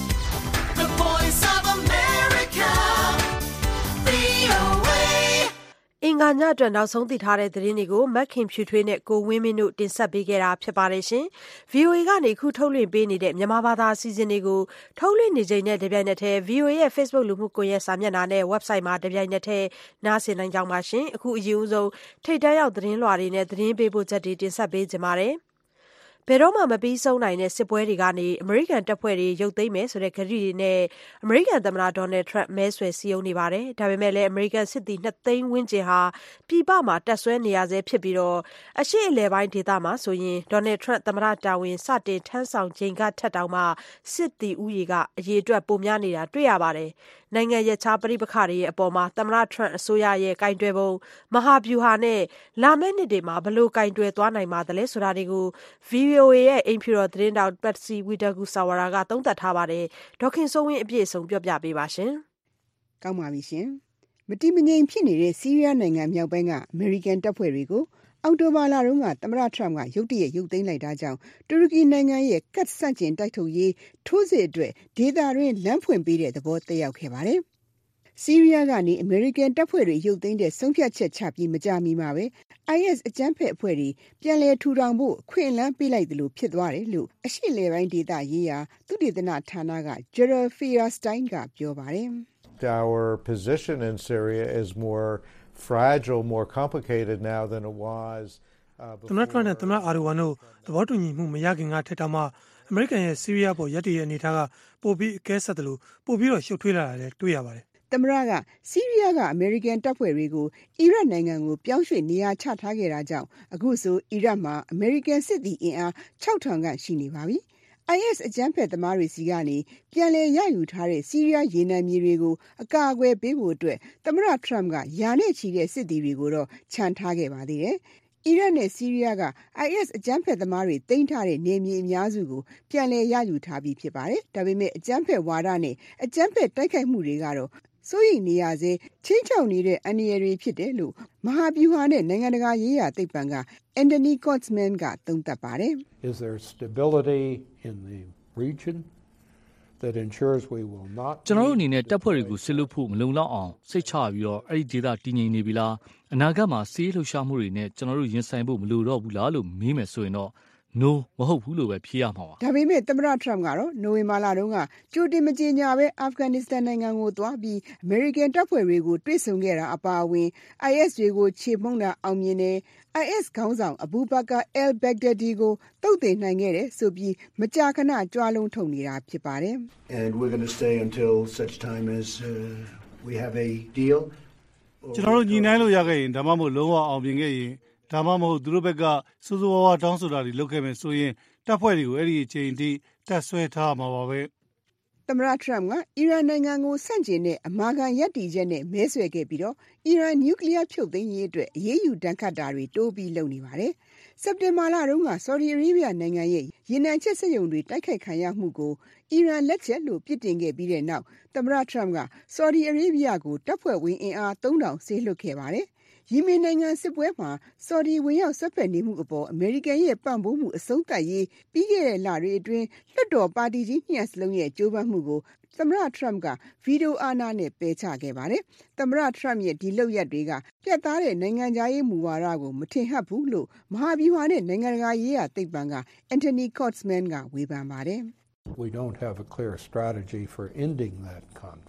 the voice of America, ဗွီအိုအေအင်္ဂါညအတွက်နောက်ဆုံးသိထားတဲ့သတင်းတွေကိုမက်ခင်ဖြူထွေးနဲ့ကိုဝင်းမင်းတို့တင်ဆက်ပေးခဲ့တာဖြစ်ပါတယ်ရှင်။ ဗွီအိုအေကနေခုထုတ်လွှင့်ပေးနေတဲ့မြန်မာဘာသာအစီအစဉ်တွေကိုထုတ်လွှင့်နေချိန်နဲ့တပြိုင်နက်တည်း ဗွီအိုအေရဲ့ Facebook လူမှုကွန်ရက်စာမျက်နှာနဲ့ website မှာတပြိုင်နက်တည်းနားဆင်နိုင်ကြပါရှင်။အခုအရင်ဆုံးထိတ်တန့်ရောက်သတင်းလွှာတွေနဲ့သတင်းပေးပို့ချက်တွေတင်ဆက်ပေးကြပါမယ်။ဘယ်တော့မှမပြီးဆုံးနိုင်တဲ့စစ်ပွဲတွေကနေအမေရိကန်တပ်ဖွဲ့တွေရုပ်သိမ်းမယ်ဆိုတဲ့ကတိတွေနဲ့အမေရိကန်သမ္မတဒေါ်နယ်ထရန့်မဲဆွယ်စည်းရုံးနေပါတယ်။ဒါပေမဲ့လည်းအမေရိကန်စစ်သည်နှစ်သိန်းဝန်းကျင်ဟာပြည်ပမှာတပ်ဆွဲနေရဆဲဖြစ်ပြီးတော့အရှေ့အလယ်ပိုင်းဒေသမှာဆိုရင်ဒေါ်နယ်ထရန့်သမ္မတတာဝန်စတင်ထမ်းဆောင်ချိန်ကထက်တောင်မှစစ်သည်ဥယေကအရေးအတွက်ပိုများနေတာတွေ့ရပါတယ်။နိုင်ငံရဲ့ခြားပဋိပက္ခတွေရဲ့အပေါ်မှာသမ္မတထရန့်အစိုးရရဲ့ကင်တွယ်ပုံမဟာဗျူဟာနဲ့လာမယ့်နှစ်တွေမှာဘလို့ကင်တွယ်သွားနိုင်ပါသလဲဆိုတာတွေကို ဗွီအိုအေရဲ့အိမ်ဖြူတော်သတင်းတောက်ပတ်စီဝီတကူဆာဝါရာကသုံးသပ်ထားပါတယ်။ဒေါခင်စိုးဝင်းအပြည့်အစုံပြောပြပေးပါရှင်။ကောင်းပါပြီရှင်။မတိမငြိမ်ဖြစ်နေတဲ့ဆီးရီးယားနိုင်ငံမြောက်ပိုင်းကအမေရိကန်တပ်ဖွဲ့တွေကိုအောက်တိုဘာလတုန်းကသမ္မတထရန့်ကရုတ်တရက်ရုပ်သိမ်းလိုက်တာကြောင့်တူရကီနိုင်ငံရဲ့ကတ်ဆန့်ကျင်တိုက်ထုတ်ရေးထိုးစစ်အတွက်ဒေသတွင်းလမ်းဖွင့်ပေးတဲ့သဘောသက်ရောက်ခဲ့ပါတယ်။ဆီးရီးယားကနေအမေရိကန်တပ်ဖွဲ့တွေရုပ်သိမ်းတဲ့ဆုံးဖြတ်ချက်ချပြီးမကြာမီမှာပဲ အိုင်အက်စ် အကြမ်းဖက်အဖွဲ့တွေပြန်လည်ထူထောင်ဖို့အခွင့်အလမ်းပေးလိုက်သလိုဖြစ်သွားတယ်လို့အရှေ့လယ်ပိုင်းဒေသရေးရာသုတေသနဌာနက Gerald Feierstein ကပြောပါတယ်။ Our position in Syria is more fragile, more complicated now than it was. သမ္မတထရန့်နဲ့သမ္မတအာဒိုဝမ်တို့သဘောတူညီမှုမရခင်ကထက်တောင်မှအမေရိကန်ရဲ့ဆီးရီးယားပေါ်ရပ်တည်ရဲ့အနေအထားကပိုပြီးအကဲဆက်တယ်လို့ပိုပြီးတော့ရှုပ်ထွေးလာတာလည်းတွေ့ရပါတယ်။သမ္မတကဆီးရီးယားကအမေရိကန်တပ်ဖွဲ့တွေကိုအီရတ်နိုင်ငံကိုပြောင်းရွှေ့နေရာချထားခဲ့တာကြောင့်အခုဆိုအီရတ်မှာအမေရိကန်စစ်သည်အင်အားခြောက်ထောင်ခန့်ရှိနေပါပြီ။ အိုင်အက်စ် အကြမ်းဖက်သမားတွေစီကနေပြန်လည်ရယူထားတဲ့ဆီးရီးယားရေနံမြေတွေကိုအကာအကွယ်ပေးဖို့အတွက်သမ္မတထရန့်ကယာနဲ့ချီတဲ့စစ်သည်တွေကိုတော့ချန်ထားခဲ့ပါသေးတယ်။အီရတ်နဲ့ဆီးရီးယားက အိုင်အက်စ် အကြမ်းဖက်သမားတွေသိမ်းထားတဲ့နယ်မြေအများစုကိုပြန်လည်ရယူထားပြီးဖြစ်ပါတယ်။ဒါပေမဲ့အကြမ်းဖက်ဝါဒနဲ့အကြမ်းဖက်တိုက်ခိုက်မှုတွေကတော့စိုးရိမ်နေရစေချင်းချောက်နေတဲ့အန္တရာယ်တွေဖြစ်တယ်လို့မဟာဗျူဟာနဲ့နိုင်ငံတကာရေးရာသိပ္ပံက Anthony Cotsman ကသုံးသပ်ပါတယ် Is there stability in the region that ensures we will not ကျွန်တော်တို့အနေနဲ့တပ်ဖွဲ့တွေကိုစစ်လို့ဖို့မလုံလောက်အောင်စိတ်ချပြီးတော့အဲ့ဒီဒေသတည်ငြိမ်နေပြီလားအနာဂတ်မှာစီးလှုပ်ရှားမှုတွေနဲ့ကျွန်တော်တို့ရင်ဆိုင်ဖို့မလိုတော့ဘူးလားလို့မေးမယ်ဆိုရင်တော့no မဟုတ်ဘူးလို့ပဲဖြေရမှာပါဒါပေမဲ့သမ္မတထရမ့်ကတော့နိုဝင်ဘာလတုန်းကကြိုတင်မကြေညာပဲအာဖဂန်နစ္စတန်နိုင်ငံကိုသွားပြီးအမေရိကန်တပ်ဖွဲ့တွေကိုတွေ့ဆုံခဲ့တာအပါအဝင် အိုင်အက်စ် တွေကိုခြေမှုန်းတာအောင်မြင်တယ် အိုင်အက်စ် ခေါင်းဆောင်အဘူဘကာအယ်ဘက်ဂဒါဒီကိုတုတ်တင်နိုင်ခဲ့တယ်ဆိုပြီးမကြာခဏကြွားလုံးထုတ်နေတာဖြစ်ပါတယ် And we're going to stay until such time as uh, we have a deal ကျွန်တော်တို့ညီနိုင်လို့ရခဲ့ရင်ဒါမှမဟုတ်လုံးဝအောင်မြင်ခဲ့ရင်ဒါမှမဟုတ်သူတို့ဘက်ကစိုးစိုးဝါးဝါးတောင်းဆိုတာတွေလုပ်ခဲ့မယ်ဆိုရင်တပ်ဖွဲ့တွေကိုအဲ့ဒီအချိန်ထိတပ်ဆွဲထားမှာပါပဲသမ္မတထရမ့်ကအီရန်နိုင်ငံကိုဆန့်ကျင်တဲ့အမာခံရပ်တည်ချက်နဲ့မဲဆွယ်ခဲ့ပြီးတော့အီရန်နျူကလ িয়ার ဖြုတ်သိမ်းရေးအတွက်အရေးယူတန်ခတ်တာတွေတိုးပြီးလုပ်နေပါတယ်စက်တင်ဘာလတုန်းကဆော်ဒီအာရေဗျနိုင်ငံရဲ့ရေနံချက်စက်ရုံတွေတိုက်ခိုက်ခံရမှုကိုအီရန်လက်ချက်လို့ပြစ်တင်ခဲ့ပြီးတဲ့နောက်သမ္မတထရမ့်ကဆော်ဒီအာရေဗျကိုတပ်ဖွဲ့ဝင်အင်အားသုံးထောင်ဆေးလွှတ်ခဲ့ပါတယ်ယီမင်နိုင်ငံစစ်ပွဲမှာဆော်ဒီဝင်ရောက်ဆွတ်ဖက်နေမှုအပေါ်အမေရိကန်ရဲ့ပံ့ပိုးမှုအဆုံးသတ်ရေးပြီးခဲ့တဲ့လတွေအတွင်းလွှတ်တော်ပါတီကြီးနှစ်ရပ်စလုံးရဲ့ကြိုးပမ်းမှုကိုသမ္မတထရမ့်ကဗီဒီယိုအာဏာနဲ့ပယ်ချခဲ့ပါတယ်။သမ္မတထရမ့်ရဲ့ဒီလုပ်ရပ်တွေကပြတ်သားတဲ့နိုင်ငံခြားရေးမူဝါဒကိုမထင်ဟပ်ဘူးလို့မဟာဗျူဟာနဲ့နိုင်ငံတကာရေးရာသိပ္ပံက Anthony Cotsman ကဝေဖန်ပါတယ်။ We don't have a clear strategy for ending that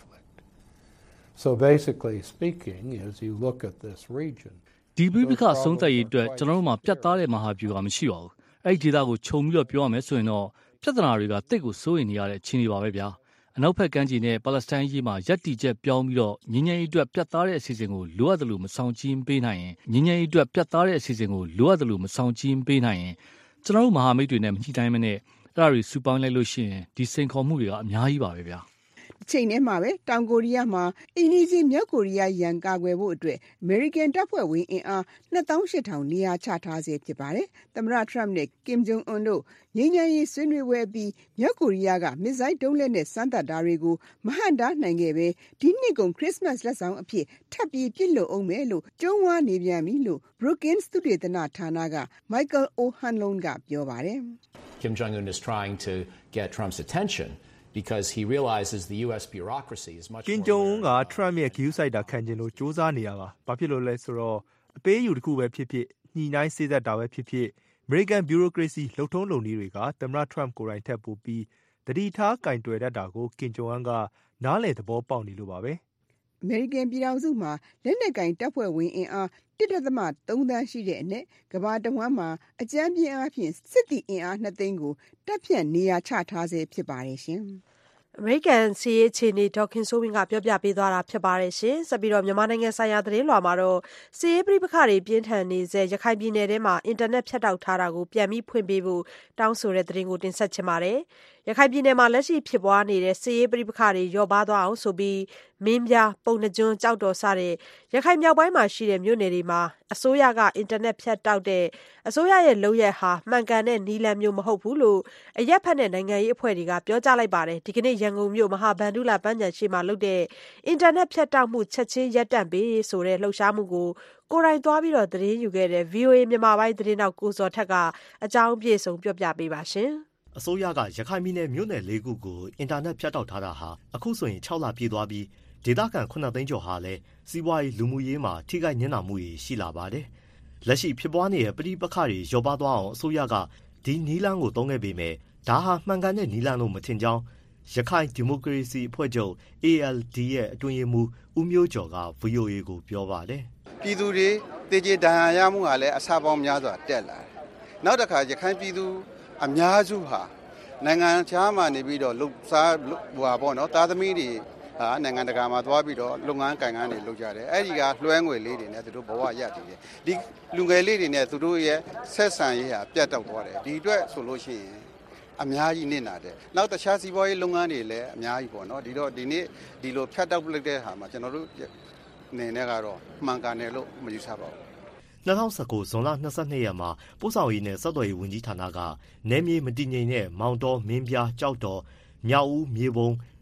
conflict.So basically speaking, as you look at this region, ဒီပြပခအဆုံးသတ်ရေးအတွက်ကျွန်တော်တို့မှာပြတ်သားတဲ့မဟာဗျူဟာမရှိပါဘူး။အဲ့ဒီဒေသကိုခြုံပြီးတော့ပြောရမယ်ဆိုရင်တော့ပြဿနာတွေကတိတ်ကိုစိုးရိမ်နေရတဲ့အခြေအနေပါပဲဗျာ။အနောက်ဘက်ကမ်းခြေနဲ့ပါလက်စတိုင်းရေးမှာရပ်တည်ချက်ပြောင်းပြီးတော့ငြိမ်းချမ်းရေးအတွက်ပြတ်သားတဲ့အစီအစဉ်ကိုလိုအပ်တယ်လို့မဆောင်ကျဉ်ပေးနိုင်ရင်ငြိမ်းချမ်းရေးအတွက်ပြတ်သားတဲ့အစီအစဉ်ကိုလိုအပ်တယ်လို့မဆောင်ကျဉ်ပေးနိုင်ရင်ကျွန်တော်တို့မဟာမိတ်တွေနဲ့မညှိနှိုင်းမနဲ့အဲ့ဒါတွေစူပေါင်းလိုက်လို့ရှိရင်ဒီစိန်ခေါ်မှုတွေကအများကြီးပါပဲဗျာ။ချိန်ထဲမှာပဲတောင်ကိုရီးယားမှာအင်ဒီစီမြောက်ကိုရီးယားရန်ကာကွယ်ဖို့အတွက်အမေရိကန်တပ်ဖွဲ့ဝင်အင်အားနှစ်သောင်းရှစ်ထောင်နေရာချထားစေဖြစ်ပါတယ်။သမ္မတထရမ့်နဲ့ကင်ဂျုံအွန်တို့ငြိမ်းချမ်းရေးဆွေးနွေးပွဲပြီးမြောက်ကိုရီးယားကမစ်ဇိုင်းဒုံးလက်နဲ့စမ်းသပ်တာတွေကိုမဟန့်တားနိုင်ခဲ့ပဲဒီနှစ်ကုန်ခရစ်စမတ်လက်ဆောင်အဖြစ်ထပ်ပြီးပြစ်လို့အောင်မယ်လို့ကြုံဝါနေပြန်ပြီလို့ Brookings သုတေသနဌာနက Michael O'Hanlon ကပြောပါတယ်။ Kim Jong-un is trying to get Trump's attention.Because he realizes the U S bureaucracy is much more. ကင်ဂျုံအွန်းကထရမ့်ရဲ့ဂရုစိုက်တာခံကျင်လို့စူးစမ်းနေရပါ။ဘာဖြစ်လို့လဲဆိုတော့အပေးယူတစ်ခုပဲဖြစ်ဖြစ်ညှိနှိုင်းစေးသက်တာပဲဖြစ်ဖြစ် American bureaucracy လှုပ်ထုံးလုံနည်းတွေကသမ္မတထရမ့်ကိုယ်တိုင်ထက်ပိုပြီးတတိထားကင်တွယ်တတ်တာကိုကင်ဂျုံအွန်းကနားလည်သဘောပေါက်နေလို့ပါပဲ။ American ပြည်ထောင်စုမှာလက်နက်ကင်တပ်ဖွဲ့ဝင်အင်အားတစ်ဒသမသုံးသန်းရှိတဲ့အနက်ကမ္ဘာတဝန်းမှာအကြမ်းပြင်းအားဖြင့်စစ်တီအင်အားနှစ်သိန်းကိုတပ်ဖြန့်နေရာချထားစေဖြစ်ပါတယ်ရှင်။အမေရိကန်စီးရေးအခြေအနေဒေါက်ခင်ဆိုးဝင်းကပြောပြပေးသွားတာဖြစ်ပါတယ်ရှင်။ဆက်ပြီးတော့မြန်မာနိုင်ငံဆိုင်ရာသတင်းလွှာမှာတော့စီးရေးပြိပခါတွေပြင်းထန်နေစေရခိုင်ပြည်နယ်ထဲမှာအင်တာနက်ဖြတ်တောက်ထားတာကိုပြန်ပြီးဖွင့်ပေးဖို့တောင်းဆိုတဲ့သတင်းကိုတင်ဆက်ချင်ပါတယ်။ရခိုင်ပြည်နယ်မှာလက်ရှိဖြစ်ပွားနေတဲ့စီးရေးပြိပခါတွေလျော့ပါသွားအောင်ဆိုပြီးမင်းပြပုံနှကျွန်းကြောက်တော်စတဲ့ရခိုင်မြောက်ပိုင်းမှာရှိတဲ့မြို့နယ်တွေမှာအစိုးရကအင်တာနက်ဖြတ်တောက်တဲ့အစိုးရရဲ့လုပ်ရက်ဟာမှန်ကန်တဲ့နည်းလမ်းမျိုးမဟုတ်ဘူးလို့အရက်ဖက်တဲ့နိုင်ငံရေးအဖွဲ့တွေကပြောကြားလိုက်ပါတယ်။ဒီကနေ့ရန်ကုန်မြို့မဟာဗန္ဓုလပန်းခြံရှိမှာလုပ်တဲ့အင်တာနက်ဖြတ်တောက်မှုချက်ချင်းရပ်တန့်ပေးဆိုတဲ့လှုပ်ရှားမှုကိုကိုယ်တိုင်သွားပြီးတော့သတင်းယူခဲ့တဲ့ ဗွီအိုအေ မြန်မာပိုင်းသတင်းတောက်ကိုစောထက်ကအကြောင်းအပြည့်စုံပြောပြပေးပါရှင်။အစိုးရကရခိုင်ပြည်နယ်မြို့နယ်လေးခုကိုအင်တာနက်ဖြတ်တောက်ထားတာဟာအခုဆိုရင်ခြောက်လပြည့်သွားပြီးဒေသခံခုနှစ်သိန်းကျော်ဟာလည်းစီးပွားရေးလူမှုရေးမှာထိခိုက်နစ်နာမှုတွေရှိလာပါတယ်။လက်ရှိဖြစ်ပွားနေတဲ့ပဋိပက္ခတွေလျော့ပါသွားအောင်အစိုးရကဒီနီလန်းကိုသုံးခဲ့ပေမဲ့ဒါဟာမှန်ကန်တဲ့နီလန်းလို့မထင်ကြောင်းရခိုင်ဒီမိုကရေစီအဖွဲ့ချုပ် အေးအယ်ဒီ ရဲ့အတွင်းရေးမှူးဦးမျိုးကျော်က ဗွီအိုအေ ကိုပြောပါတယ်။ပြည်သူတွေတည်ကြည်ဒဏ်ရာရမှုကလည်းအဆပေါင်းများစွာတက်လာတယ်။နောက်တစ်ခါရခိုင်ပြည်သူအများစုဟာနိုင်ငံခြားမှာနေပြီးတော့လှုပ်ရှားဟိုပါပေါ့နော်သားသမီးတွေဟာနိုင်ငံတကာမှာသွားပြီးတော့လုပ်ငန်းကိုင်ငန်းတွေလုပ်ကြတယ်အဲ့ဒီကလွှဲငွေလေးတွေနဲ့သူတို့ဘဝရတည်တယ်ဒီလူငယ်လေးတွေနဲ့သူတို့ရဲ့ဆက်ဆံရေးဟာပြတ်တောက်သွားတယ်ဒီအတွက်ဆိုလို့ရှိရင်အများကြီးနစ်နာတယ်နောက်တခြားစီးပွားရေးလုပ်ငန်းတွေလည်းအများကြီးပေါ့နော်ဒီတော့ဒီနေ့ဒီလိုဖြတ်တောက်လိုက်တဲ့ဟာမှာကျွန်တော်တို့နေနဲ့ကတော့မှန်ကန်တယ်လို့မယူဆပါဘူး၂၀၁၉ဇွန်လ၂၂ရက်မှာပို့ဆောင်ရေးနဲ့ဆက်သွယ်ရေးဝန်ကြီးဌာနကနယ်မြေမတည်ငြိမ်တဲ့မောင်တော်မင်းပြားကြောက်တော်မြောက်ဦးမြေပုံ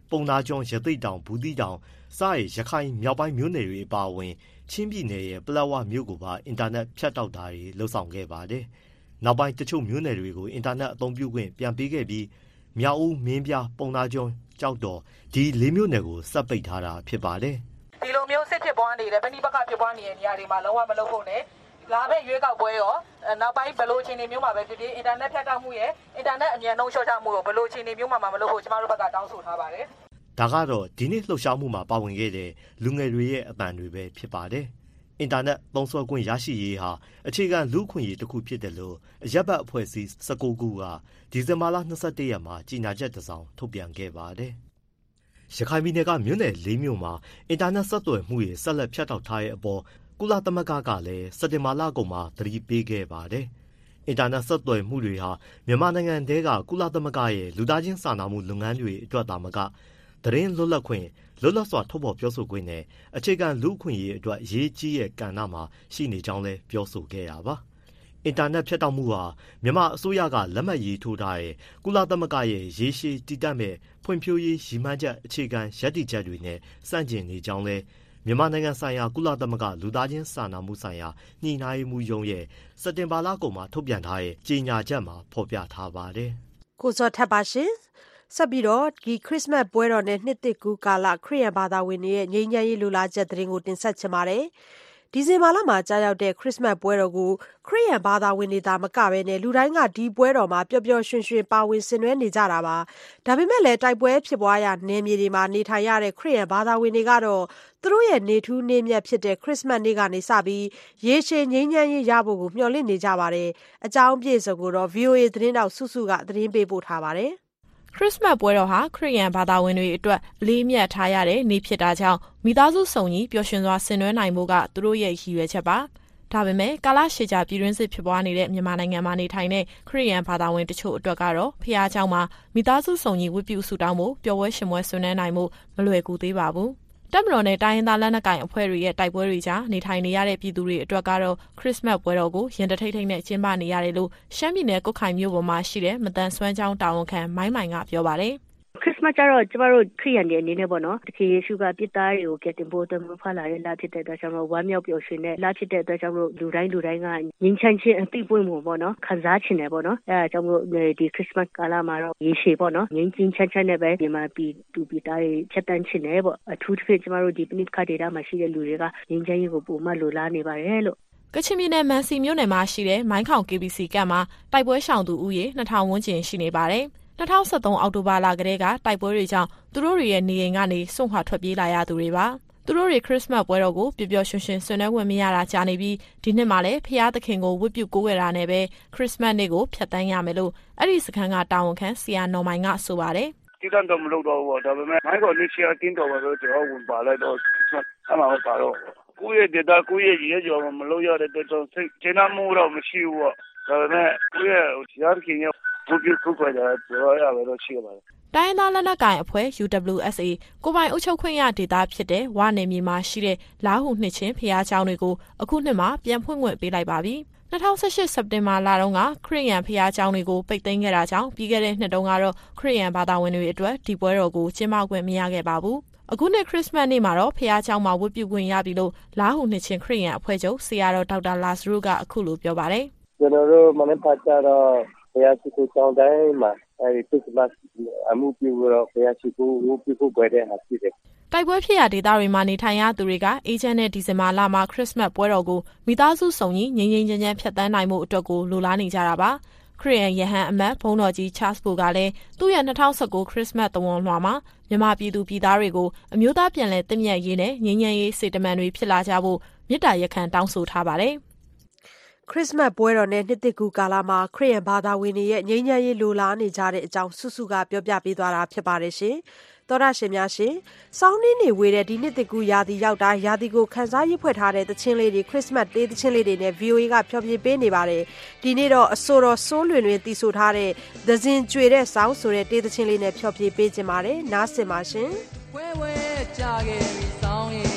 ပုံနာကျွန်းရသိတောင်ဘူးတီတောင်စတဲ့ရခိုင်မြောက်ပိုင်းမြို့နယ်တွေအပါအဝင်ချင်းပြည်နယ်ရဲ့ပလက်ဝမြို့ကိုပါအင်တာနက်ဖြတ်တောက်တာတွေလှုပ်ဆောင်ခဲ့ပါတယ်။နောက်ပိုင်းတချို့မြို့နယ်တွေကိုအင်တာနက်အသုံးပြုခွင့်ပြန်ပေးခဲ့ပြီးမြောက်ဦးမင်းပြပုံနာကျွန်းကြောက်တော်ဒီလေးမြို့နယ်ကိုစပ်ပိတ်ထားတာဖြစ်ပါတယ်။ဒီလိုမျိုးစစ်ဖြစ်ပွားနေတဲ့ပဏိပက္ခဖြစ်ပွားနေတဲ့နေရာတွေမှာလုံးဝမလုပ်ဖို့နဲ့လာမယ့်ရွေးကောက်ပွဲရောနောက်ပိုင်းဘယ်လိုအခြေအနေမျိုးမှာပဲဖြစ်ဖြစ်အင်တာနက်ဖြတ်တောက်မှုရဲ့အင်တာနက်အမြန်နှုန်းလျှော့ချမှုကိုဘယ်လိုအခြေအနေမျိုးမှာမလုပ်ဖို့ကျမတို့ဘက်ကတောင်းဆိုထားပါတယ်။ဒါကတော့ဒီနေ့လှုပ်ရှားမှုမှာပါဝင်ခဲ့တဲ့လူငယ်တွေရဲ့အပံတွေပဲဖြစ်ပါတယ်။အင်တာနက်သုံးစွဲခွင့်ရရှိရေးဟာအခြေခံလူ့အခွင့်အရေးတစ်ခုဖြစ်တယ်လို့အရပ်ဘက်အဖွဲ့အစည်း၁၉ခုကဒီဇင်ဘာလ၂၁ရက်မှာကြေညာချက်တစ်စောင်ထုတ်ပြန်ခဲ့ပါတယ်။ရခိုင်ပြည်နယ်ကမြို့နယ်၄မြို့မှာအင်တာနက်ဆက်သွယ်မှုတွေဆက်လက်ဖြတ်တောက်ထားတဲ့အပေါ်ကုလသမဂ္ဂကလည်းစက်တင်ဘာလကုန်မှာသတိပေးခဲ့ပါတယ်။အင်တာနက်ဆက်သွယ်မှုတွေဟာမြန်မာနိုင်ငံတဲကကုလသမဂ္ဂရဲ့လူသားချင်းစာနာမှုလုပ်ငန်းတွေအတွက်သာမကသတင်းလွတ်လပ်ခွင့်လွတ်လပ်စွာထုတ်ဖော်ပြောဆိုခွင့်နဲ့အခြေခံလူ့အခွင့်အရေးအတွက်အရေးကြီးတဲ့ကဏ္ဍမှာရှိနေကြောင်းလည်းပြောဆိုခဲ့တာပါ။အင်တာနက်ဖြတ်တောက်မှုဟာမြန်မာအစိုးရကလက်မှတ်ရေးထိုးထားတဲ့ကုလသမဂ္ဂရဲ့ရေရှည်တည်တံ့မဲ့ဖွံ့ဖြိုးရေးရည်မှန်းချက်အခြေခံရည်တည်ချက်တွေနဲ့စန့်ကျင်နေကြောင်းလည်းမြန်မာနိုင်ငံဆိုင်ရာကုလသမဂ္ဂလူသားချင်းစာနာမှုဆိုင်ရာညှိနှိုင်းမှုရုံးရဲ့စက်တင်ဘာလကုန်မှာထုတ်ပြန်ထားတဲ့ကြေညာချက်မှာဖော်ပြထားပါတယ်။ကိုစောထပ်ပါရှင်။ဆက်ပြီးတော့ဒီခရစ်စမတ်ပွဲတော်နဲ့နှစ်သစ်ကူးကာလခရစ်ယာန်ဘာသာဝင်တွေရဲ့ငြိမ်းချမ်းရေးလူလားချက်သတင်းကိုတင်ဆက်ချင်ပါတယ်။ဒီဇင်ဘာလမှာကြာရောက်တဲ့ခရစ်စမတ်ပွဲတော်ကိုခရစ်ယာန်ဘာသာဝင်တွေသာမကဘဲနဲ့လူတိုင်းကဒီပွဲတော်မှာပျော်ပျော်ရွှင်ရွှင်ပါဝင်ဆင်နွှဲနေကြတာပါ။ဒါပေမဲ့လည်းတိုက်ပွဲဖြစ်ပွားရာနယ်မြေတွေမှာနေထိုင်ရတဲ့ခရစ်ယာန်ဘာသာဝင်တွေကတော့သူတို့ရဲ့နေထူးနေမြတ်ဖြစ်တဲ့ခရစ်စမတ်နေ့ကနေစပြီးရေရှည်ငြိမ်းချမ်းရေးရဖို့ကိုမျှော်လင့်နေကြပါတယ်။အကြောင်းပြည့်စုံကိုတော့ ဗွီအိုအေ သတင်းတောက်စုစုကသတင်းပေးပို့ထားပါတယ်။ခရစ်စမတ်ပွဲတော်ဟာခရစ်ယာန်ဘာသာဝင်တွေအတွက်အလေးအမြတ်ထားရတဲ့နေ့ဖြစ်တာကြောင့်မိသားစုစုံညီပျော်ရွှင်စွာဆင်နွှဲနိုင်ဖို့ကသူတို့ရဲ့ရည်ရွယ်ချက်ပါ။ဒါပေမဲ့ကာလရှည်ကြာပြည်တွင်းစစ်ဖြစ်ပွားနေတဲ့မြန်မာနိုင်ငံမှာနေထိုင်တဲ့ခရစ်ယာန်ဘာသာဝင်တချို့အတွက်ကတော့ဖခင်เจ้าမှာမိသားစုစုံညီဝတ်ပြုဆုတောင်းဖို့ပျော်ပွဲရှင်ပွဲဆင်နွှဲနိုင်မှုမလွယ်ကူသေးပါဘူး။တပ်မတော်နဲ့တိုင်းရင်းသားလက်နက်ကိုင်အဖွဲ့တွေရဲ့တိုက်ပွဲတွေကြားနေထိုင်နေရတဲ့ပြည်သူတွေအတွက်ကတော့ခရစ်စမတ်ပွဲတော်ကိုရင်တထိတ်ထိတ်နဲ့ကျင်းပနေရတယ်လို့ရှမ်းပြည်နယ်ကုတ်ခိုင်မြို့ပေါ်မှာရှိတဲ့မတန်ဆွမ်းကျောင်းတာဝန်ခံမိုင်းမိုင်ကပြောပါတယ်။ခရစ်စမတ်ကျတော့ကျမတို့ခရစ်ယာန်တွေအနေနဲ့ပေါ့နော်တခင်ယေရှုကပြစ်သားတွေကိုကယ်တင်ဖို့အတွက်မဖလာတဲ့လဖြစ်တဲ့အတွက်ကြောင့်ဝမ်းမြောက်ပျော်ရွှင်တဲ့လဖြစ်တဲ့အတွက်ကြောင့်လူတိုင်းလူတိုင်းကငြိမ်းချမ်းခြင်းအသိပွင့်မှုပေါ့နော်ခံစားချင်တယ်ပေါ့နော်အဲဒါကြောင့်မို့ဒီခရစ်စမတ်ကာလမှာတော့ရေရှည်ပေါ့နော်ငြိမ်းချင်းချမ်းချမ်းနဲ့ပဲမြန်မာပြည်သူပြည်သားတွေချက်တန်းချင်တယ်ပေါ့အထူးသဖြင့်ကျမတို့ဒီပဏိပက္ခဒေသမှာရှိတဲ့လူတွေကငြိမ်းချမ်းရေးကိုပုံမှန်လိုလားနေပါတယ်လို့ကချင်ပြည်နယ်မန်စီမြို့နယ်မှာရှိတဲ့မိုင်းခေါင် ကေ ဘီ စီ ကမ်မှာတိုက်ပွဲရှောင်သူဦးရေနှစ်ထောင်ဝန်းကျင်ရှိနေပါတယ်။၂၀၁၃အောက်တိုဘာလကတည်းကတိုက်ပွဲတွေကြောင့်သူတို့တွေရဲ့နေအိမ်ကနေစွန့်ခွာထွက်ပြေးလာရသူတွေပါ။သူတို့တွေခရစ်စမတ်ပွဲတော်ကိုပျော်ပျော်ရွှင်ရွှင်ဆင်နွှဲခွင့်မရတာကြာနေပြီးဒီနှစ်မှာလည်းဖခင်သခင်ကိုဝတ်ပြုကိုးကွယ်တာနဲ့ပဲခရစ်စမတ်နေ့ကိုဖြတ်သန်းရမယ်လို့အဲ့ဒီစခန်းကတာဝန်ခံဆရာနော်မိုင်ကဆိုပါတယ်။ဒီကတော့မလုပ်တော့ဘူးဒါပေမဲ့မိုင်းကိုနေ့ချာတင်းတော်ပဲကျွန်တော်ဝင်ပါလိုက်တော့အမှန်ပါတော့ကိုယ့်ရဲ့ဒေတာကိုယ့်ရဲ့ရေကြောမလုပ်ရတဲ့တော့စိတ်ကျဉ်းမှုတော့မရှိဘူးပေါ့ဒါပေမဲ့ကိုယ့်ရဲ့ရားခင်ရဲ့ဘုရားကိုယ်ကပြောရရတော့ရှိပါတယ်တိုင်းသားလက်နက်ကိုင်အဖွဲ့ ယူ ဒဘလျူ အက်စ် အေ ကိုပိုင်အုပ်ချုပ်ခွင့်ရဒေသဖြစ်တဲ့ဝနယ်မြေမှာရှိတဲ့လားဟူနှစ်ချင်းဖျားเจ้าတွေကိုအခုနှစ်မှာပြန်ဖွင့်ခွင့်ပေးလိုက်ပါပြီ။၂၀၁၈စက်တင်ဘာလတုန်းကခရစ်ယာန်ဖျားเจ้าတွေကိုပိတ်သိမ်းခဲ့တာကြောင့်ပြီးခဲ့တဲ့နှစ်တုန်းကတော့ခရစ်ယာန်ဘာသာဝင်တွေအတွက်ဒီပွဲတော်ကိုကျင်းပခွင့်မရခဲ့ပါဘူး။အခုနှစ်ခရစ်စမတ်နေ့မှာတော့ဖျားเจ้าမှာဝတ်ပြုခွင့်ရပြီလို့လားဟူနှစ်ချင်းခရစ်ယာန်အဖွဲ့ချုပ်ဆရာတော်ဒေါက်တာလာဇရုကအခုလိုပြောပါတယ်။ကျွန်တော်တို့မနေ့ကကြတော့ဖျားရှိခိုးကျောင်းတိုင်းမှာအဲဒီခရစ်မတ်အမှုပြုတော့ဖျားရှိခိုးဝတ်ပြုဖို့ကြတဲ့ဟာဖြစ်တယ်။တိုက်ပွဲဖြစ်ရာဒေသတွေမှာနေထိုင်ရသူတွေကအေဂျင့်နဲ့ဒီဇင်ဘာလမှာခရစ်စမတ်ပွဲတော်ကိုမိသားစုစုံညီငြိမ်းငြိမ်းချမ်းချမ်းဖြတ်သန်းနိုင်မှုအတွက်ကိုလိုလားနေကြတာပါ။ခရစ်ယာန်ယဟန်အမတ်ဘုန်းတော်ကြီးချားစ်ဘိုကလည်းသူ့ရဲ့၂၀၁၉ခရစ်စမတ်သဝဏ်လွှာမှာမြန်မာပြည်သူပြည်သားတွေကိုအမျိုးသားပြန်လည်သင့်မြတ်ရေးနဲ့ငြိမ်းချမ်းရေးစေတမန်တွေဖြစ်လာကြဖို့မေတ္တာရပ်ခံတောင်းဆိုထားပါတယ်။ခရစ်စမတ်ပွဲတော်နဲ့နှစ်သစ်ကူးကာလမှာခရစ်ယာန်ဘာသာဝင်တွေရဲ့ငြိမ်းချမ်းရေးလိုလားနေကြတဲ့အကြောင်းစုစုကပြောပြပေးသွားတာဖြစ်ပါတယ်ရှင်။သောရရှင်များရှင်စောင်းနှင်းနေဝေတဲ့ဒီနှစ်သစ်ကူးရာသီရောက်တိုင်းရာသီကိုခန်းစားရဖွဲ့ထားတဲ့သချင်းလေးတွေခရစ်စမတ်တေးသချင်းလေးတွေနဲ့ ဗွီအိုအေ ကဖျော်ဖြေပေးနေပါတယ်ဒီနေ့တော့အဆိုတော်စိုးလွင်လွင်တီးဆိုထားတဲ့သဇင်ကျွေတဲ့ဆောင်းဆိုတဲ့တေးသချင်းလေးနဲ့ဖျော်ဖြေပေးခြင်းပါတယ်နားဆင်ပါရှင်ဝဲဝဲကြခဲ့ပြီဆောင်းရင်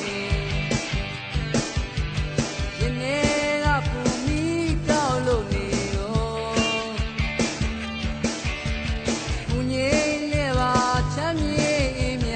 ဒီနေ့ကပူမီတောက်လို့နေရောပူငိမ့်နဲ့ပါချမ်းမြေ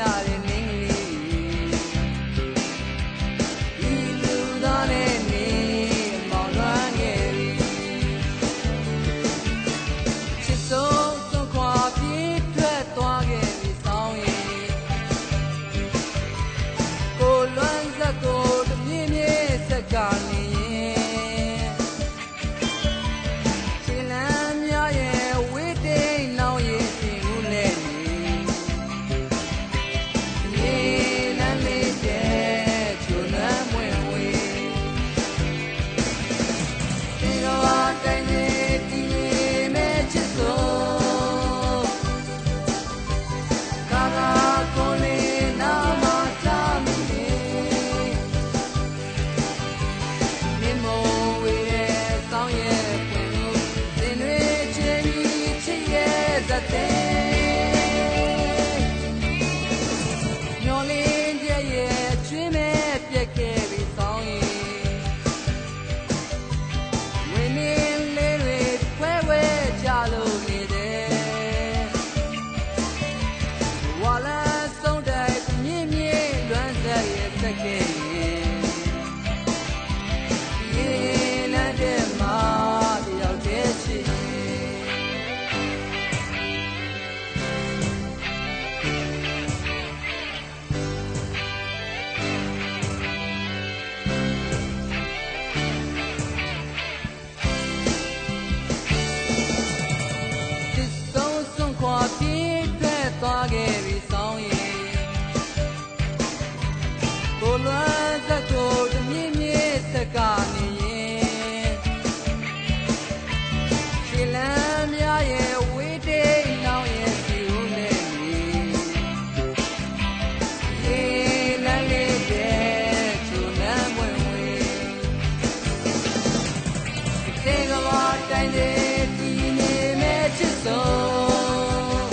တိုင်းလေးတည်နေမဲ့ချစ်ဆုံး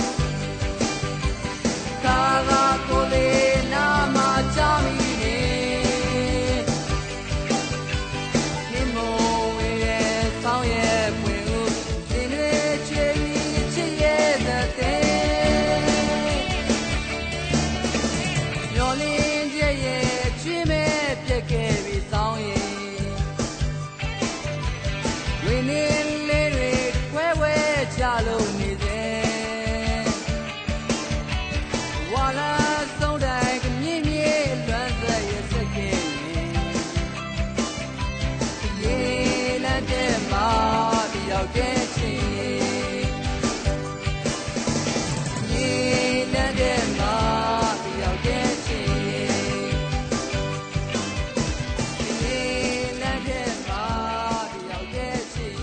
ကာကကိုလေးနာမချမီနေဒီမိုးဝေရဲ့ဆောင်းရဲ့ပွင့်ဦးစင်တွေချွေပြီးချစ်ရဲ့တဲ့မျောလင်းကျရဲ့ချွေမဲ့ပြက်ခဲ့ပြီးဆောင်းရဲ့ဝင်းနေလေးတွေခွဲဝဲချလို့နေစေဝါလာဆုံးတိုင်းကမြင့်မြင့်လွမ်းဆက်ရဲ့စက်ကင်းရေလတ်တဲ့မှာတယောက်တည်းချင်းရေလတ်တဲ့မှာတယောက်တည်းချင်းရေလတ်တဲ့မှာတယောက်တည်းချင်း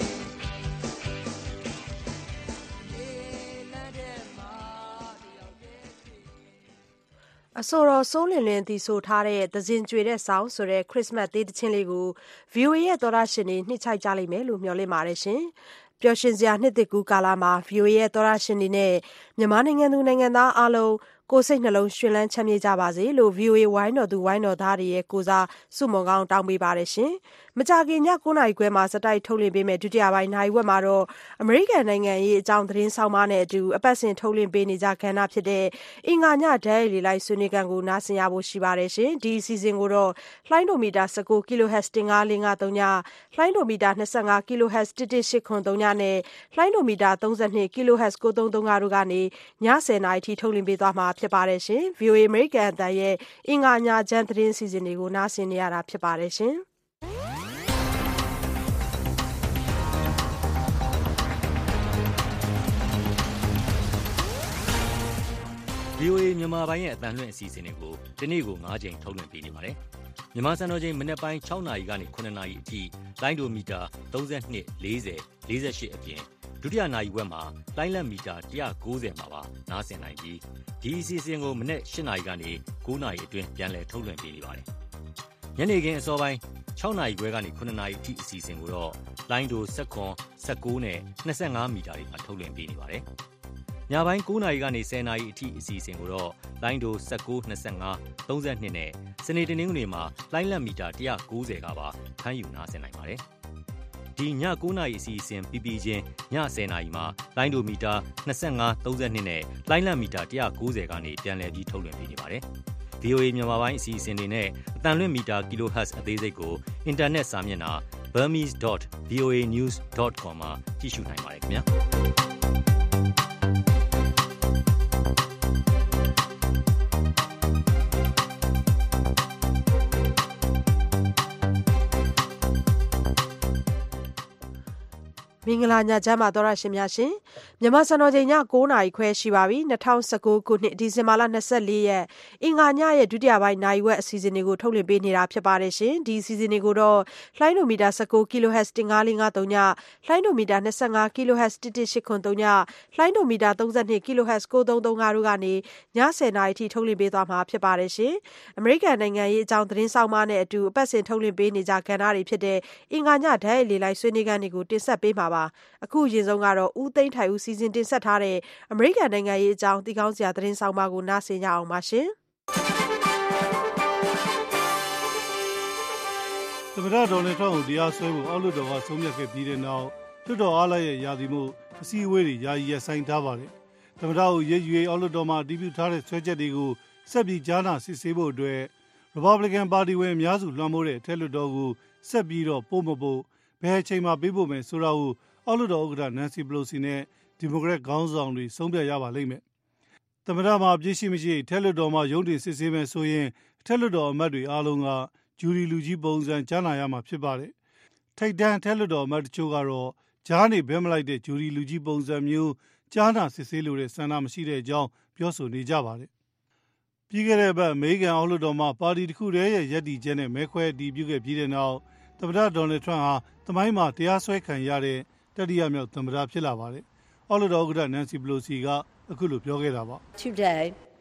ရေလတ်တဲ့မှာတယောက်တည်းအဆိုတော်စိုးလင်လင်းတီဆိုထားတဲ့သဇင်ကြွေတဲ့ဆောင်းဆိုတဲ့ခရစ်စမတ်တေးသချင်းလေးကို ဗီအိုအေ ရဲ့သောရရှင်တွေနှစ်ချိုက်ကြလိမ့်မယ်လို့မျှော်လင့်ပါတယ်ရှင်။ပျော်ရွှင်စရာနှစ်သစ်ကူးကာလမှာ ဗီအိုအေ ရဲ့သောရရှင်တွေနဲ့မြန်မာနိုင်ငံသူနိုင်ငံသားအားလုံးကိုယ်စိတ်နှလုံးရှင်လန်းချမ်းမြေ့ကြပါစေလို့ ဗီအိုအေ ဝိုင်းတော်သူဝိုင်းတော်သားတွေရဲ့ကိုယ်စားဆုမွန်ကောင်းတောင်းပေးပါတယ်ရှင်။မကြာခင်ည9နာရီခွဲမှာစတိုက်ထုတ်လွှင့်ပေးမယ့်ဒုတိယပိုင်းနိုင်ဝက်မှာတော့အမေရိကန်နိုင်ငံရေးအကြောင်းသတင်းဆောင်မနဲ့အတူအပတ်စဉ်ထုတ်လွှင့်ပေးနေကြကဏ္ဍဖြစ်တဲ့အင်္ဂါညဓာတ်ရိုက်လေလိုက်ဆွေးနွေးခန်းကိုနားဆင်ရဖို့ရှိပါတယ်ရှင်။ဒီအစီအစဉ်ကိုတော့လှိုင်းဒိုမီတာ19 kHz တစ်၅လေးငါးသုံးညလှိုင်းဒိုမီတာ25 kHz တစ်တစ်ရှစ်ခွန်သုံးညနဲ့လှိုင်းဒိုမီတာ32 kHz ကိုသုံးသုံးငါးတို့ကနေည10နာရီထိထုတ်လွှင့်ပေးသွားမှာဖြစ်ပါတယ်ရှင်။ ဗီအိုအေ အမေရိကန်အသံရဲ့အင်္ဂါညချမ်းသတင်းအစီအစဉ်တွေကိုနားဆင်နေရတာဖြစ်ပါတယ်ရှင်။ဗီအိုအေ မြန်မာပိုင်းရဲ့အသံလွှင့်အစီအစဉ်တွေကိုဒီနေ့ကို၅ချိန်ထုတ်လွှင့်ပေးနေပါတယ်။မြန်မာစံတော်ချိန်မနက်ပိုင်း၆နာရီကနေ9နာရီအထိလိုင်းဒိုမီတာ32 40 48အပြင်ဒုတိယနာရီဝက်မှာလိုင်းလက်မီတာ190မှာပါနားဆင်နိုင်ပြီးဒီအစီအစဉ်ကိုမနက်၈နာရီကနေ9နာရီအတွင်းပြန်လည်ထုတ်လွှင့်ပေးနေပါတယ်။ညနေခင်းအစောပိုင်း၆နာရီခွဲကနေ9နာရီအထိအစီအစဉ်ကိုတော့လိုင်းဒို19 19နဲ့25မီတာတွေမှာထုတ်လွှင့်ပေးနေပါတယ်။ညပိုင်း9နာရီကနေ10နာရီအထိအစီအစဉ်ကိုတော့လိုင်းဒို19 25 32နဲ့စနေတနင်္ဂနွေမှာလိုင်းလက်မီတာ190ကပါဖမ်းယူနားဆင်နိုင်ပါတယ်။ဒီည9နာရီအစီအစဉ်ပြီးပြီးချင်းည10နာရီမှာလိုင်းဒိုမီတာ25 32နဲ့လိုင်းလက်မီတာ190ကနေပြန်လည်ပြီးထုတ်လွှင့်ပေးနေပါတယ်။ ဗီအိုအေ မြန်မာပိုင်းအစီအစဉ်တွေနဲ့အသံလွှင့်မီတာ kHz အသေးစိတ်ကိုအင်တာနက်စာမျက်နှာ burmese dot v o a news dot com မှာကြည့်ရှုနိုင်ပါတယ်ခင်ဗျာ။မင်္ဂလာညချမ်းပါသောရရှင်များရှင်မြန်မာစံတော်ချိန်ည9နာရီခွဲရှိပါပြီ၂၀၁၉ခုနှစ်ဒီဇင်ဘာလ24ရက်အင်္ဂါညရဲ့ဒုတိယပိုင်းနိုင်ဝက်အစီအစဉ်တွေကိုထုတ်လွှင့်ပေးနေတာဖြစ်ပါတယ်ရှင်ဒီအစီအစဉ်တွေကိုတော့လှိုင်းဒိုမီတာ19 kHz တစ်၅လေးငါးသုံးညလှိုင်းဒိုမီတာ25 kHz တစ်တစ်ရှစ်ခွန်သုံးညလှိုင်းဒိုမီတာ32 kHz ကိုသုံးသုံးငါးတို့ကနေည10နာရီထိထုတ်လွှင့်ပေးသွားမှာဖြစ်ပါတယ်ရှင်အမေရိကန်နိုင်ငံရေးအကြောင်းသတင်းဆောင်မနဲ့အတူအပတ်စဉ်ထုတ်လွှင့်ပေးနေကြကဏ္ဍတွေဖြစ်တဲ့အင်္ဂါညဓာတ်ရိုက်လေလိုက်ဆွေးနွေးခန်းတွေကိုတင်ဆက်ပေးမှာပါအခုအရင်ဆုံးကတော့ဦးသိန်းထိုင်ဦးစီစဉ်တင်ဆက်ထားတဲ့အမေရိကန်နိုင်ငံရေးအကြောင်းသိကောင်းစရာသတင်းဆောင်မကိုနားဆင်ကြအောင်ပါရှင်သမ္မတဒေါ်နယ်ထရန့်ကိုတရားစွဲဖို့အောက်လွှတ်တော်ကဆုံးဖြတ်ခဲ့ပြီးတဲ့နောက်လွှတ်တော်အားလိုက်ရဲ့ယာသီမှုအစည်းအဝေးတွေယာယီရပ်ဆိုင်းထားပါတယ်။သမ္မတကိုရည်ရွယ်အောက်လွှတ်တော်မှာအတည်ပြုထားတဲ့ဆွဲချက်တွေကိုဆက်ပြီးကြားနာစစ်ဆေးဖို့အတွက် Republican ပါတီဝင်အများစုလွှမ်းမိုးတဲ့အထက်လွှတ်တော်ကိုဆက်ပြီးတော့ပို့မပို့ဘယ်အချိန်မှပေးဖို့မယ်ဆိုတာကိုအောက်လွှတ်တော်ဥက္ကဋ္ဌ Nancy Pelosi နဲ့ဒီမိုကရက်ခေါင်းဆောင်တွေဆုံးဖြတ်ရပါလိမ့်မယ်။သမ္မတမှာပြည့်ရှိမရှိအထက်လွှတ်တော်မှာရုံးတင်စစ်ဆေးမယ်ဆိုရင်အထက်လွှတ်တော်အမတ်တွေအားလုံးကဂျူရီလူကြီးပုံစံကြားနာရမှာဖြစ်ပါတယ်။ထိပ်တန်းအထက်လွှတ်တော်အမတ်တချို့ကတော့ကြားနေဘဲမလိုက်တဲ့ဂျူရီလူကြီးပုံစံမျိုးကြားနာစစ်ဆေးလို့တဲ့ဆန္ဒမရှိတဲ့အကြောင်းပြောဆိုနေကြပါတယ်။ပြီးခဲ့တဲ့အပတ်အမေရိကန်အောက်လွှတ်တော်မှာပါတီတစ်ခုတည်းရဲ့ရည်တည်ချက်နဲ့မဲခွဲအတည်ပြုခဲ့ပြီးတဲ့နောက်သမ္မတဒေါ်နယ်ထရန့်ဟာသမိုင်းမှာတရားစွဲခံရတဲ့တတိယမြောက်သမ္မတဖြစ်လာပါတယ်။အောက်လွှတ်တော်ဥက္ကဋ္ဌ Nancy Pelosi ကအခုလိုပြောခဲ့တာပါ။ Today,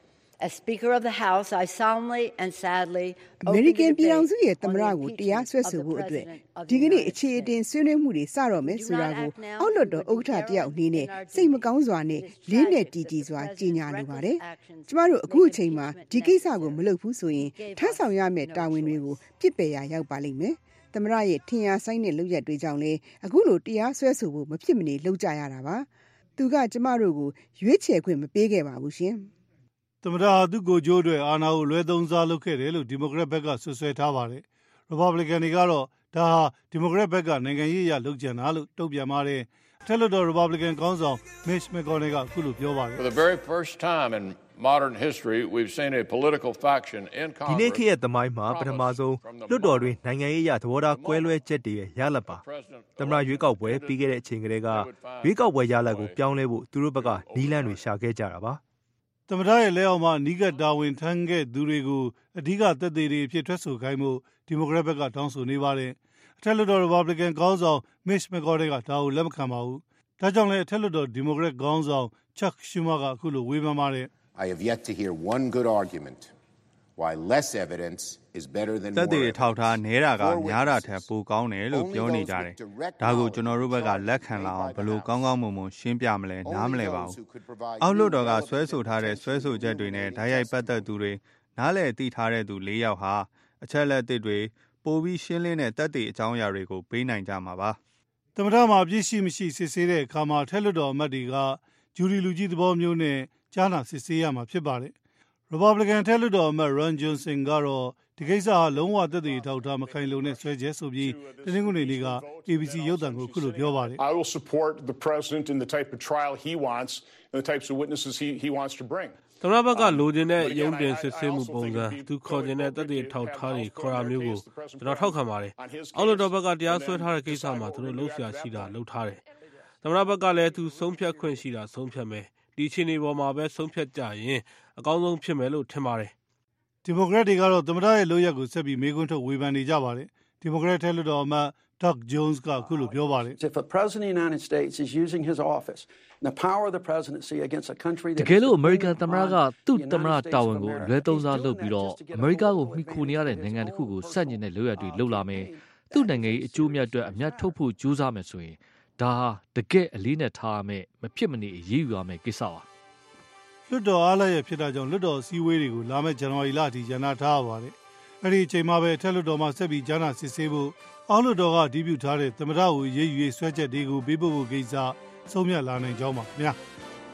As Speaker of the House, I solemnly and sadly အမေရိကန်ပြည်ထောင်စုရဲ့သမ္မတကိုတရားစွဲဆိုဖို့အတွက်ဒီကနေ့အခြေအတင်ဆွေးနွေးမှုတွေစတော့မယ်ဆိုတာကိုအောက်လွှတ်တော်ဥက္ကဋ္ဌတယောက်အနေနဲ့စိတ်မကောင်းစွာနဲ့လေးနဲ့တီတီစွာကြေညာလိုပါတယ်။ကျမတို့အခုအချိန်မှာဒီကိစ္စကိုမလုပ်ဘူးဆိုရင်ထမ်းဆောင်ရမယ့်တာဝန်တွေကိုပြစ်ပယ်ရရောက်ပါလိမ့်မယ်။သမ္မတရဲ့ထင်ရဆိုင်တဲ့လုပ်ရက်တွေကြောင့်လေအခုလိုတရားစွဲဆိုဖို့မဖြစ်မနေလုပ်ကြရတာပါ။သူကကျမတို့ကိုရွေးချယ်ခွင့်မပေးခဲ့ပါဘူးရှင်။သမ္မတဟာသူ့ကိုကြိုးအတွက်အာဏာကိုလွဲသုံးစားလုပ်ခဲ့တယ်လို့ဒီမိုကရက်ဘက်ကဆွဆွဲထားပါတယ်။ Republican တွေကတော့ဒါဟာဒီမိုကရက်ဘက်ကနိုင်ငံရေးအရလုပ်ကြံတာလို့တုံ့ပြန်ပါတယ်။အထက်လွှတ်တော် Republican ခေါင်းဆောင် Mitch McConnell ကအခုလိုပြောပါတယ်။ For the very first time in modern history we've seen a political faction in Congress ဒီနေ့ခေတ်ရဲ့သမိုင်းမှာပထမဆုံးလွှတ်တော်တွင်နိုင်ငံရေးအရသဘောထားကွဲလွဲချက်တွေရဲ့ရလဒ်ပါသမ္မတရွေးကောက်ပွဲပြီးခဲ့တဲ့အချိန်ကတည်းကရွေးကောက်ပွဲရလဒ်ကိုပြောင်းလဲဖို့သူတို့ဘက်ကနီးလန်းတွေရှာခဲ့ကြတာပါသမ္မတရဲ့လက်အောက်မှာနီးကပ်တာဝန်ထမ်းခဲ့သူတွေကိုအဓိကသက်သေတွေအဖြစ်ထွက်ဆိုခိုင်းမှုဒီမိုကရက်ဘက်ကတောင်းဆိုနေပါတယ်အထက်လွှတ်တော် Republican ခေါင်းဆောင် Mitch McConnell ကဒါကိုလက်မခံပါဘူးဒါကြောင့်လည်းအထက်လွှတ်တော် Democrat ခေါင်းဆောင် Chuck Schumer ကအခုလိုဝေဖန်ပါတယ် I have yet to hear one good argument why less evidence is better than more သက်သေထောက်ထားနဲတာကများတာထက်ပိုကောင်းတယ်လို့ပြောနေကြတယ်ဒါကိုကျွန်တော်တို့ဘက်ကလက်ခံလာအောင်ဘယ်လိုကောင်းကောင်းမွန်မွန်ရှင်းပြမလဲနားမလဲပါဘူးအောက်လွှတ်တော်ကဆွဲဆိုထားတဲ့ဆွဲဆိုချက်တွေနဲ့ဓာတ်ရိုက်ပတ်သက်သူတွေနားလည်သိထားတဲ့သူ၄ယောက်ဟာအချက်လက်တွေပိုပြီးရှင်းလင်းတဲ့သက်သေအကြောင်းအရာတွေကိုပေးနိုင်ကြမှာပါသမ္မတမှာပြည့်ရှိမရှိစစ်ဆေးတဲ့အခါမှာထက်လွှတ်တော်အမတ်တွေကဂျူရီလူကြီးသဘောမျိုးနဲ့ကြားနာစစ်ဆေးရမှာဖြစ်ပါတယ် Republican ထက်လွှတ်တော်အမတ် Ron Johnson ကတော့ဒီကိစ္စဟာလုံးဝသက်သေထောက်ထားမခိုင်လုံတဲ့ဆွဲချက်ဆိုပြီးတနင်္ဂနွေနေ့က A B C ရုပ်သံကိုအခုလိုပြောပါတယ် I will support the president in the type of trial he wants and the types of witnesses he he wants to bring သမ္မတဘက်ကလိုချင်တဲ့ရုံးတင်စစ်ဆေးမှုပုံစံသူခေါ်ချင်တဲ့သက်သေထောက်ထားတွေခေါ်ရမျိုးကိုကျွန်တော်ထောက်ခံပါတယ်အောက်လွှတ်တော်ဘက်ကတရားစွဲထားတဲ့ကိစ္စမှာသူတို့လှုပ်ရှားရှိတာလှုပ်ထားတယ်သမ္မတဘက်ကလည်းသူဆုံးဖြတ်ခွင့်ရှိတာဆုံးဖြတ်မယ်ဒီအခြေအနေပေါ်မှာပဲဆုံးဖြတ်ကြရင်အကောင်းဆုံးဖြစ်မယ်လို့ထင်ပါတယ်ဒီမိုကရက်တွေကတော့သမ္မတရဲ့လုပ်ရက်ကိုဆက်ပြီးမေးခွန်းထုတ်ဝေဖန်နေကြပါတယ်ဒီမိုကရက်ထဲလွှတ်တော်အမတ် Doug Jones ကအခုလိုပြောပါတယ် If a president of the United States is using his office and the power of the presidency against a country that တကယ်လို့အမေရိကန်သမ္မတကသူ့သမ္မတတာဝန်ကိုလွဲသုံးစားလုပ်ပြီးတော့အမေရိကကိုမှီခိုနေရတဲ့နိုင်ငံတစ်ခုကိုစန့်ကျင်တဲ့လုပ်ရက်တွေလုပ်လာမယ်သူ့နိုင်ငံရေးအကျိုးအမြတ်အတွက်အမြတ်ထုတ်ဖို့ကြိုးစားမယ်ဆိုရင်ဒါဟာတကယ်အလေးနဲ့ထားရမယ်မဖြစ်မနေအရေးယူရမယ်ကိစ္စပါလွှတ်တော်အားလည်းရဖြစ်တာကြောင့်လွှတ်တော်စည်းဝေးတွေကိုလာမယ့်ဇန်နဝါရီလအထိရန်နာထားရပါတယ်အဲ့ဒီအချိန်မှာပဲထက်လွှတ်တော်မှာဆက်ပြီးကြားနာစစ်ဆေးဖို့အောက်လွှတ်တော်ကဒီပြူထားတဲ့သမ္မတကိုရေးယူရေးဆွဲချက်တွေကိုပေးပို့ဖို့ကိစ္စဆုံးဖြတ်လာနိုင်ကြောင်းပါခင်ဗျာ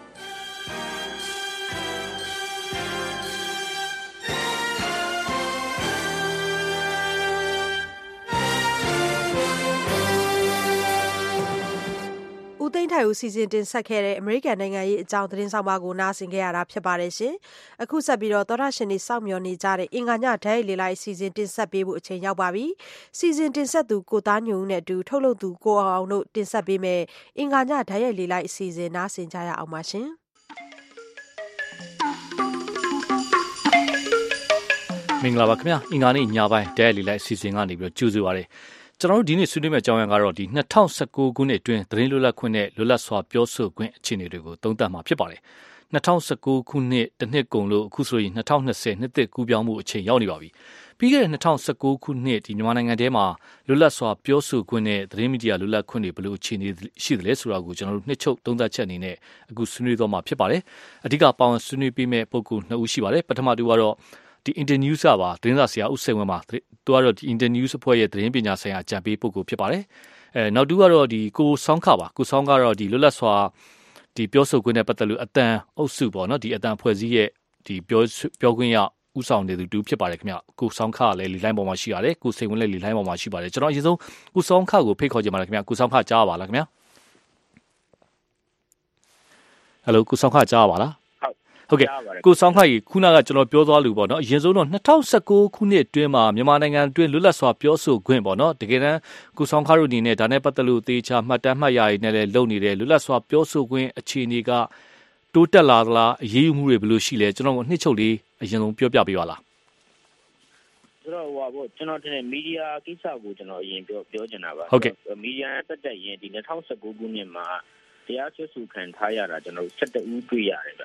ဦးသိန်းထိုင်ဦးစီစဉ်တင်ဆက်ခဲ့တဲ့အမေရိကန်နိုင်ငံရေးအကြောင်းသတင်းဆောင်ပါကိုနားဆင်ခဲ့ရတာဖြစ်ပါတယ်ရှင်။အခုဆက်ပြီးတော့သောရရှင်တွေစောင့်မျှော်နေကြတဲ့အင်္ဂါညဓာတ်လေလိုက်စီစဉ်တင်ဆက်ပေးဖို့အချိန်ရောက်ပါပြီ။စီစဉ်တင်ဆက်သူကိုသားညုံနဲ့အတူထုတ်လုပ်သူကိုအောင်တို့တင်ဆက်ပေးမယ်အင်္ဂါညဓာတ်လေလိုက်အစီအစဉ်နားဆင်ကြရအောင်ပါရှင်။မင်္ဂလာပါခင်ဗျာအင်္ဂါနေ့ညပိုင်းဓာတ်လေလိုက်အစီအစဉ်ကနေပြီးတော့ကြိုးဆိုပါရစေ။ကျွန်တော်တို့ဒီနေ့ဆွေးနွေးမယ့်အကြောင်းအရာကတော့ဒီ၂၀၁၉ခုနှစ်အတွင်းသတင်းလွတ်လပ်ခွင့်နဲ့လွတ်လပ်စွာပြောဆိုခွင့်အခြေအနေတွေကိုသုံးသပ်မှာဖြစ်ပါတယ်။၂၀၁၉ခုနှစ်တစ်နှစ်ကုန်လို့အခုဆိုရင်၂၀၂၀နှစ်သစ်ကူးပြောင်းမှုအချိန်ရောက်နေပါပြီ။ပြီးခဲ့တဲ့၂၀၁၉ခုနှစ်ဒီမြန်မာနိုင်ငံထဲမှာလွတ်လပ်စွာပြောဆိုခွင့်နဲ့သတင်းမီဒီယာလွတ်လပ်ခွင့်တွေဘယ်လိုအခြေအနေရှိသလဲဆိုတာကိုကျွန်တော်တို့နှစ်ချုပ်သုံးသပ်ချက်အနေနဲ့အခုဆွေးနွေးတော့မှာဖြစ်ပါတယ်။အဓိကပါဝင်ဆွေးနွေးပေးမယ့်ပုဂ္ဂိုလ်နှစ်ဦးရှိပါတယ်။ပထမတူကတော့ဒီ Internews ကပါသတင်းစာဆရာဦးစိန်ဝင်းပါသူကတော့ဒီ Internews အဖွဲ့ရဲ့သတင်းပညာဆိုင်ရာအကြံပေးပုဂ္ဂိုလ်ဖြစ်ပါတယ်အဲနောက်တူကတော့ဒီကိုဆောင်းခပါကိုဆောင်းကတော့ဒီလွတ်လပ်စွာဒီပြောဆိုခွင့်နဲ့ပတ်သက်လို့အတန်အုပ်စုပေါ့နော်ဒီအတန်ဖွဲ့စည်းရဲ့ဒီပြောပြောခွင့်ရဥဆောင်နေသူတူဖြစ်ပါတယ်ခင်ဗျကိုဆောင်းခကလည်းလီလိုင်းပေါ်မှာရှိရတယ်ကိုစိန်ဝင်းလည်းလီလိုင်းပေါ်မှာရှိပါတယ်ကျွန်တော်အရင်ဆုံးကိုဆောင်းခကိုဖိတ်ခေါ်ကြပါလားခင်ဗျကိုဆောင်းခကြားပါလားခင်ဗျဟယ်လိုကိုဆောင်းခကြားပါလားဟုတ်ကဲ့ကိုဆောင်ခိုင်ခုနကကျွန်တော်ပြောသွားလို့ပေါ့နော်အရင်ဆုံးတော့၂၀၁၉ခုနှစ်အတွင်းမှာမြန်မာနိုင်ငံအတွင်းလွတ်လပ်စွာပြောဆိုခွင့်ပေါ့နော်တကယ်တမ်းကိုဆောင်ခါတို့အနေနဲ့ဒါနဲ့ပတ်သက်လို့သေချာမှတ်တမ်းမှတ်ရည်နဲ့လည်းလုပ်နေတယ်လွတ်လပ်စွာပြောဆိုခွင့်အခြေအနေကတိုးတက်လာသလားအရေးယူမှုတွေဘယ်လိုရှိလဲကျွန်တော်ကနှစ်ချုပ်လေးအရင်ဆုံးပြောပြပေးပါလားဆိုတော့ဟိုပေါ့ကျွန်တော်တင်မီဒီယာကိစ္စကိုကျွန်တော်အရင်ပြောပြောချင်တာပါဟုတ်ကဲ့မီဒီယာတက်တက်ရင်ဒီ၂၀၁၉ခုနှစ်မှာတရားစွဲဆိုခံထားရတာကျွန်တော်၁၁ဦးတွေ့ရတယ်ဗျ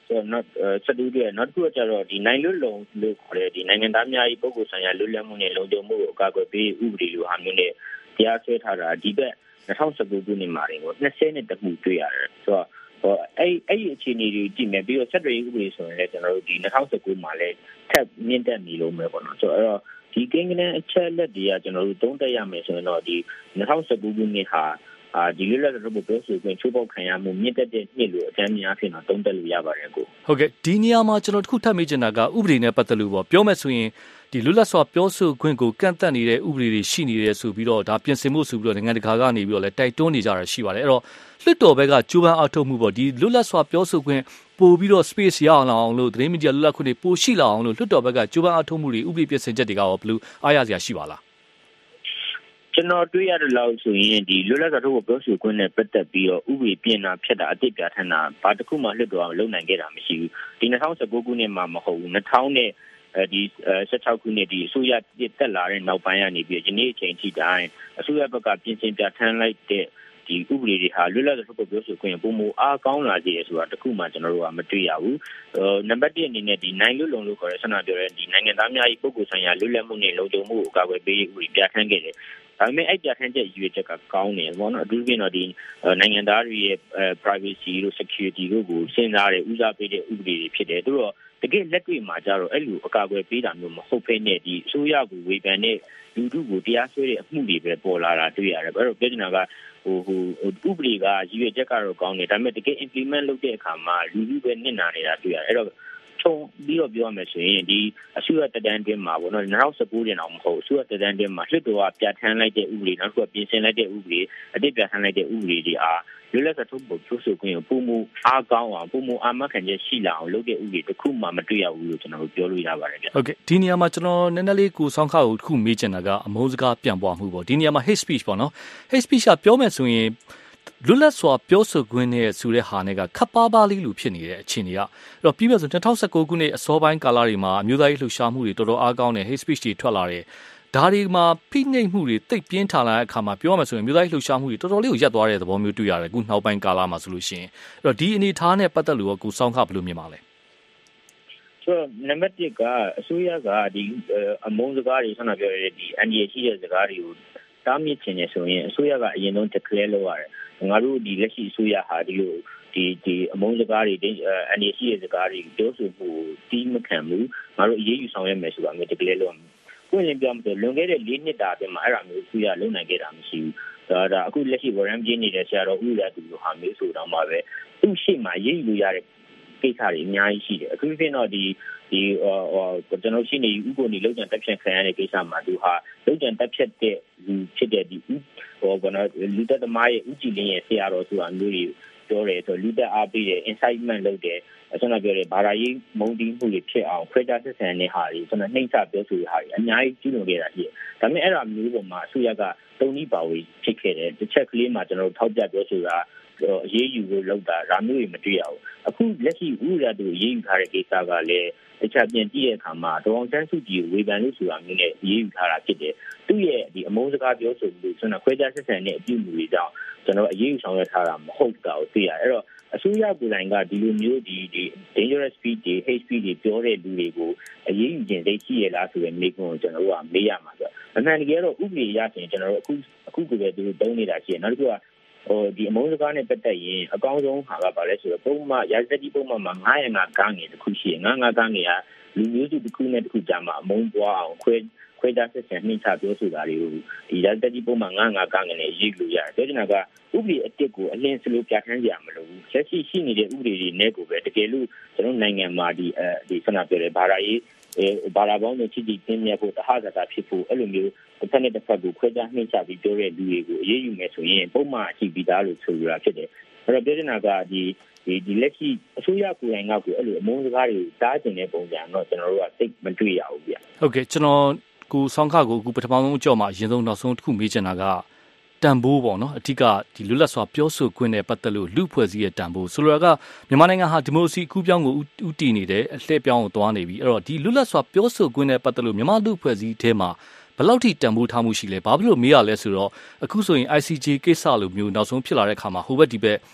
ဆိုတော့ not စတူဒီယို not ကိုကြတော့ဒီနိုင်လွတ်လုံလို့ခေါ်တဲ့ဒီနိုင်ငံသားများ၏ပုဂ္ဂိုလ်ဆိုင်ရာလွတ်လပ်မှုနဲ့လုံခြုံမှုကိုအကာအကွယ်ပေးဥပဒေလိုဟာမျိုးနဲ့တရားစွဲထားတာဒီဘက်၂၀၁၉ခုနှစ်မှာတင်ကို၂၀နဲ့တမှုတွေ့ရတယ်ဆိုတော့ဟိုအဲ့အဲ့ဒီအခြေအနေတွေကြည့်မယ်ပြီးတော့ဆက်သွယ်ရေးဥပဒေဆိုရင်လည်းကျွန်တော်တို့ဒီ၂၀၁၉မှာလည်းထပ်မြင့်တက်နေလို့ပဲပေါ့နော်ဆိုတော့အဲ့တော့ဒီကိန်းဂဏန်းအချက်လက်တွေကကျွန်တော်တို့သုံးသပ်ရမယ်ဆိုရင်တော့ဒီ၂၀၁၉ခုနှစ်ဟာအာဒီလွတ်လပ်တဲ့ဘုပြောဆိုခွင့်ချိုးဖောက်ခံရမှုမြင့်တက်တဲ့နှစ်လို့အကြမ်းများဖြစ်တော့သုံးသပ်လို့ရပါတယ်ကိုဟုတ်ကဲ့ဒီနေရာမှာကျွန်တော်တစ်ခုထပ်မေးချင်တာကဥပဒေနဲ့ပတ်သက်လို့ပေါ့ပြောမယ်ဆိုရင်ဒီလွတ်လပ်စွာပြောဆိုခွင့်ကိုကန့်သတ်နေတဲ့ဥပဒေတွေရှိနေတယ်ဆိုပြီးတော့ဒါပြင်ဆင်မှုဆိုပြီးတော့နိုင်ငံတကာကနေပြီးတော့လည်းတိုက်တွန်းနေကြတာရှိပါတယ်အဲ့တော့လွှတ်တော်ဘက်ကကြိုးပမ်းအားထုတ်မှုပေါ့ဒီလွတ်လပ်စွာပြောဆိုခွင့်ပို့ပြီးတော့ space ရအောင်လို့သတင်းမီဒီယာလွတ်လပ်ခွင့်တွေပိုရှိလာအောင်လို့လွှတ်တော်ဘက်ကကြိုးပမ်းအားထုတ်မှုတွေဥပဒေပြင်ဆင်ချက်တွေကရောဘယ်လိုအားရစရာရှိပါလားကျွန်တော်တွေ့ရတဲ့လောက်ဆိုရင်ဒီလွတ်လပ်စွာထုတ်ပြောဆိုခွင့်နဲ့ပတ်သက်ပြီးတော့ဥပဒေပြင်တာဖြတ်တာအတိတ်ပြဋ္ဌာန်းတာဘာတစ်ခုမှလွှတ်တော်ကလုပ်နိုင်ခဲ့တာမရှိဘူးဒီ၂၀၁၉ခုနှစ်မှာမဟုတ်ဘူး၂၀၀၀နဲ့အဲဒီ၁၆ခုနှစ်ဒီအစိုးရတက်လာတဲ့နောက်ပိုင်းကနေပြီးဒီနေ့အချိန်ထိတိုင်းအစိုးရဘက်ကပြင်ဆင်ပြဋ္ဌာန်းလိုက်တဲ့ဒီဥပဒေတွေဟာလွတ်လပ်စွာထုတ်ပြောဆိုခွင့်ပုံမအားကောင်းလာစေရဆိုတာတခုမှကျွန်တော်တို့ကမတွေ့ရဘူး။နံပါတ်၁အနေနဲ့ဒီနိုင်လွတ်လုံလို့ခေါ်တဲ့ဆန္ဒပြောတဲ့ဒီနိုင်ငံသားများ၏ပုဂ္ဂိုလ်ဆိုင်ရာလွတ်လပ်မှုနဲ့လုံခြုံမှုကိုကာကွယ်ပေးဥပဒေပြဋ္ဌာန်းခဲ့တယ်။ဒါပေမဲ့အဲ့ပြဋ္ဌာန်းချက်ရည်ရွယ်ချက်ကကောင်းတယ်ပေါ့နော်အထူးသဖြင့်တော့ဒီနိုင်ငံသားတွေရဲ့ privacy တို့ security တို့ကိုစဉ်းစားတဲ့ဦးစားပေးတဲ့ဥပဒေတွေဖြစ်တယ်။သူတို့တကယ်လက်တွေ့မှာကြတော့အဲ့လိုအကာအကွယ်ပေးတာမျိုးမဟုတ်ဘဲနဲ့ဒီအစိုးရကိုဝေဖန်တဲ့လူထုကိုတရားစွဲတဲ့အမှုတွေပဲပေါ်လာတာတွေ့ရတယ်။အဲ့တော့ပြောချင်တာကဟိုဟိုဥပဒေကရည်ရွယ်ချက်ကတော့ကောင်းတယ်ဒါပေမဲ့တကယ် implement လုပ်တဲ့အခါမှာလူထုပဲနစ်နာနေတာတွေ့ရတယ်။အဲ့တော့ချုံပြီးတော့ပြောရမယ်ဆိုရင်ဒီအစိုးရတက်တန်းတွင်းမှာပေါ့နော်၂၀၁၉တင်အောင်မဟုတ်အစိုးရတက်တန်းတွင်းမှာလွှတ်တော်ကပြဋ္ဌာန်းလိုက်တဲ့ဥပဒေနောက်တစ်ခုကပြင်ဆင်လိုက်တဲ့ဥပဒေအတိတ်ပြဋ္ဌာန်းလိုက်တဲ့ဥပဒေတွေအားလွတ်လပ်စွာထုတ်ဖော်ပြောဆိုခွင့်ကိုပုံမအားကောင်းအောင်ပုံမအာမခံချက်ရှိလာအောင်လုပ်တဲ့ဥပဒေတစ်ခုမှမတွေ့ရဘူးလို့ကျွန်တော်တို့ပြောလို့ရပါတယ်ဗျဟုတ်ကဲ့ဒီနေရာမှာကျွန်တော်နည်းနည်းလေးကိုဆောင်းခါကိုတစ်ခုမေးချင်တာကအမုန်းစကားပြန်ပွားမှုပေါ့ဒီနေရာမှာ hate speech ပေါ့နော် hate speech ကပြောမယ်ဆိုရင်လွတ်လပ်စွာပြောဆိုခွင့်နဲ့ဆိုတဲ့ဟာနဲ့ကခပ်ပါးပါးလေးလိုဖြစ်နေတဲ့အခြေအနေကအဲ့တော့ပြီးပြဆို၂၀၁၉ခုနှစ်အစောပိုင်းကာလတွေမှာအမျိုးသားရေးလှုပ်ရှားမှုတွေတော်တော်အားကောင်းတဲ့ hate speech တွေထွက်လာတယ်ဒါတွေမှာဖိနှိပ်မှုတွေတိတ်ပြင်းထန်လာတဲ့အခါမှာပြောရမယ်ဆိုရင်မျိုးသားရေးလှုပ်ရှားမှုတွေတော်တော်လေးကိုရပ်သွားတဲ့သဘောမျိုးတွေ့ရတယ်အခုနောက်ပိုင်းကာလမှာဆိုလို့ရှိရင်အဲ့တော့ဒီအနေထားနဲ့ပတ်သက်လို့ကိုစောင်းခဘယ်လိုမြင်ပါလဲဆိုတော့နံပါတ်၁ကအစိုးရကဒီအမုန်းစကားတွေဆန္ဒပြောရတဲ့ဒီအန်ဒီရှိတဲ့စကားတွေကိုတားမြစ်ခြင်းနဲ့ဆိုရင်အစိုးရကအရင်ဆုံး declare လုပ်ရတယ်ငါတို့ဒီလက်ရှိအစိုးရဟာဒီလိုဒီဒီအမုန်းစကားတွေအန်ဒီရှိတဲ့စကားတွေပြောဆိုမှုတီးမခံဘူးငါတို့အရေးယူဆောင်ရွက်မယ်ဆိုတာမျိုး declare လုပ်ပွင့်လင်းပြောမှဆိုလွန်ခဲ့တဲ့၄နှစ်တာအတွင်းမှာအဲ့ဒါမျိုးအစိုးရလုပ်နိုင်ခဲ့တာမရှိဘူးဒါဒါအခုလက်ရှိဝရမ်းပြင်းနေတဲ့ဆရာတော်ဦးရတူလိုဟာမျိုးဆိုတော့မှပဲသူ့ရှိမှရေးယူရတဲ့ကိစ္စတွေအများကြီးရှိတယ်အခုဖြစ်တော့ဒီဒီဟိုကျွန်တော်ရှိနေဥပဒေလောက်ကျန်တက်ဖြတ်ခံရတဲ့ကိစ္စမှာသူဟာလောက်ကျန်တက်ဖြတ်တဲ့လူဖြစ်တဲ့ဒီဟိုကနော်လူတက်သမားရဲ့ဥကြည်လင်းရဲ့ဆရာတော်ဆိုတာမျိုးတွေပြောတယ်ဆိုလူတက်အားပေးတယ် incitement လုပ်တယ်ကျွန်တော်ပြောတယ်ဘာသာရေးမုံတီးမှုတွေဖြစ်အောင်ခွဲခြားဆက်ဆံတဲ့ဟာတွေကျွန်တော်နှိမ့်ချပြောဆိုတဲ့ဟာတွေအများကြီးကျူးလွန်ခဲ့တာရှိတယ်ဒါပေမဲ့အဲ့ဒါမျိုးပေါ်မှာအစိုးရကတုံ့ပြန်ပါဝေးဖြစ်ခဲ့တယ်တစ်ချက်ကလေးမှာကျွန်တော်ထောက်ပြပြောဆိုတာအရေးယူလို့လုပ်တာဒါမျိုးတွေမတွေ့ရဘူးအခုလက်ရှိဥရတူအရေးယူထားတဲ့ကိစ္စကလည်းတခြားပြန်ကြည့်တဲ့အခါမှာဒေါအောင်ဆန်းစုကြည်ကိုဝေဖန်လို့ဆိုတာမျိုးနဲ့အရေးယူထားတာဖြစ်တယ်သူ့ရဲ့ဒီအမုန်းစကားပြောဆိုမှုကျွန်တော်ခွဲခြားဆက်ဆံတဲ့အပြုအမူတွေကြောင့်ကျွန်တော်အရေးယူဆောင်ရွက်ထားတာမဟုတ်တာကိုသိရတယ်အဲ့တော့အစိုးရကိုယ်တိုင်ကဒီလိုမျိုးဒီဒီ dangerous speech တွေ hate speech တွေပြောတဲ့လူတွေကိုအရေးယူခြင်းသိရှိရလားဆိုတဲ့မေးခွန်းကိုကျွန်တော်တို့ကမေးရမှာဆိုတော့အမှန်တကယ်တော့ဥပဒေရဆိုရင်ကျွန်တော်တို့အခုအခုကိုပဲသူတို့တုံးနေတာရှိတယ်နောက်တစ်ခုကဟိုဒီအမုန်းစကားနဲ့ပတ်သက်ရင်အကောင်းဆုံးဟာကဘာလဲဆိုတော့ပုံမှန်ရာဇသတိပုံမှန်မှာငါးရငါကားငယ်တစ်ခုရှိရင်ငါးငါကားငယ်ကလူမျိုးစုတစ်ခုနဲ့တစ်ခုကြားမှာအမုန်းပွားအောင်ခွဲခွဲခြားဆက်ဆံနှိမ့်ချပြောဆိုတာတွေကိုဒီရာဇသတိပုံမှန်ငါးငါကားငယ်နဲ့ရေးလို့ရတယ်ပြောချင်တာကဥပဒေအတစ်ကိုအလင်းစလို့ပြဋ္ဌာန်းကြမလို့လက်ရှိရှိနေတဲ့ဥပဒေတွေနဲ့ကိုပဲတကယ်လို့ကျွန်တော်နိုင်ငံမှာဒီအဲဒီဆန္ဒပြောတဲ့ဘာသာရေးအဲဘာသာပေါင်းနဲ့ချစ်ကြည်ပြင်းပြဖို့တဟဇာတာဖြစ်ဖို့အဲ့လိုမျိုးတစ်ဖက်နဲ့တစ်ဖက်ကိုခွဲခြားနှိမ့်ချပြီးပြောတဲ့လူတွေကိုအရေးယူမယ်ဆိုရင်ပုံမှန်အရှိပြီးသားလို့ဆိုရတာဖြစ်တယ်အဲ့တော့ပြောချင်တာကဒီဒီဒီလက်ရှိအစိုးရကိုယ်တိုင်ကကိုအဲ့လိုအမုန်းစကားတွေတားကျင်တဲ့ပုံစံတော့ကျွန်တော်တို့ကသိမတွေ့ရဘူးဗျဟုတ်ကဲ့ကျွန်တော်ကိုဆောင်းခကိုအခုပထမဆုံးအကြော့မှာအရင်ဆုံးနောက်ဆုံးတစ်ခုမေးချင်တာကတန်ဖိုးပေါ့နော်အဓိကဒီလွတ်လပ်စွာပြောဆိုခွင့်နဲ့ပတ်သက်လို့လူဖွဲ့စည်းရဲ့တန်ဖိုးဆိုလိုတာကမြန်မာနိုင်ငံဟာဒီမိုကရေစီအကူးပြောင်းကိုဥတည်နေတယ်အလှည့်ပြောင်းကိုသွားနေပြီအဲ့တော့ဒီလွတ်လပ်စွာပြောဆိုခွင့်နဲ့ပတ်သက်လို့မြန်မာလူဖွဲ့စည်းထဲမှာဘယ်လောက်ထိတန်ဖိုးထားမှုရှိလဲဘာဖြစ်လို့မေးရလဲဆိုတော့အခုဆိုရင် I C J ကိစ္စလိုမျိုးနောက်ဆုံးဖြစ်လာတဲ့အခါမှာဟိုဘက်ဒီဘက်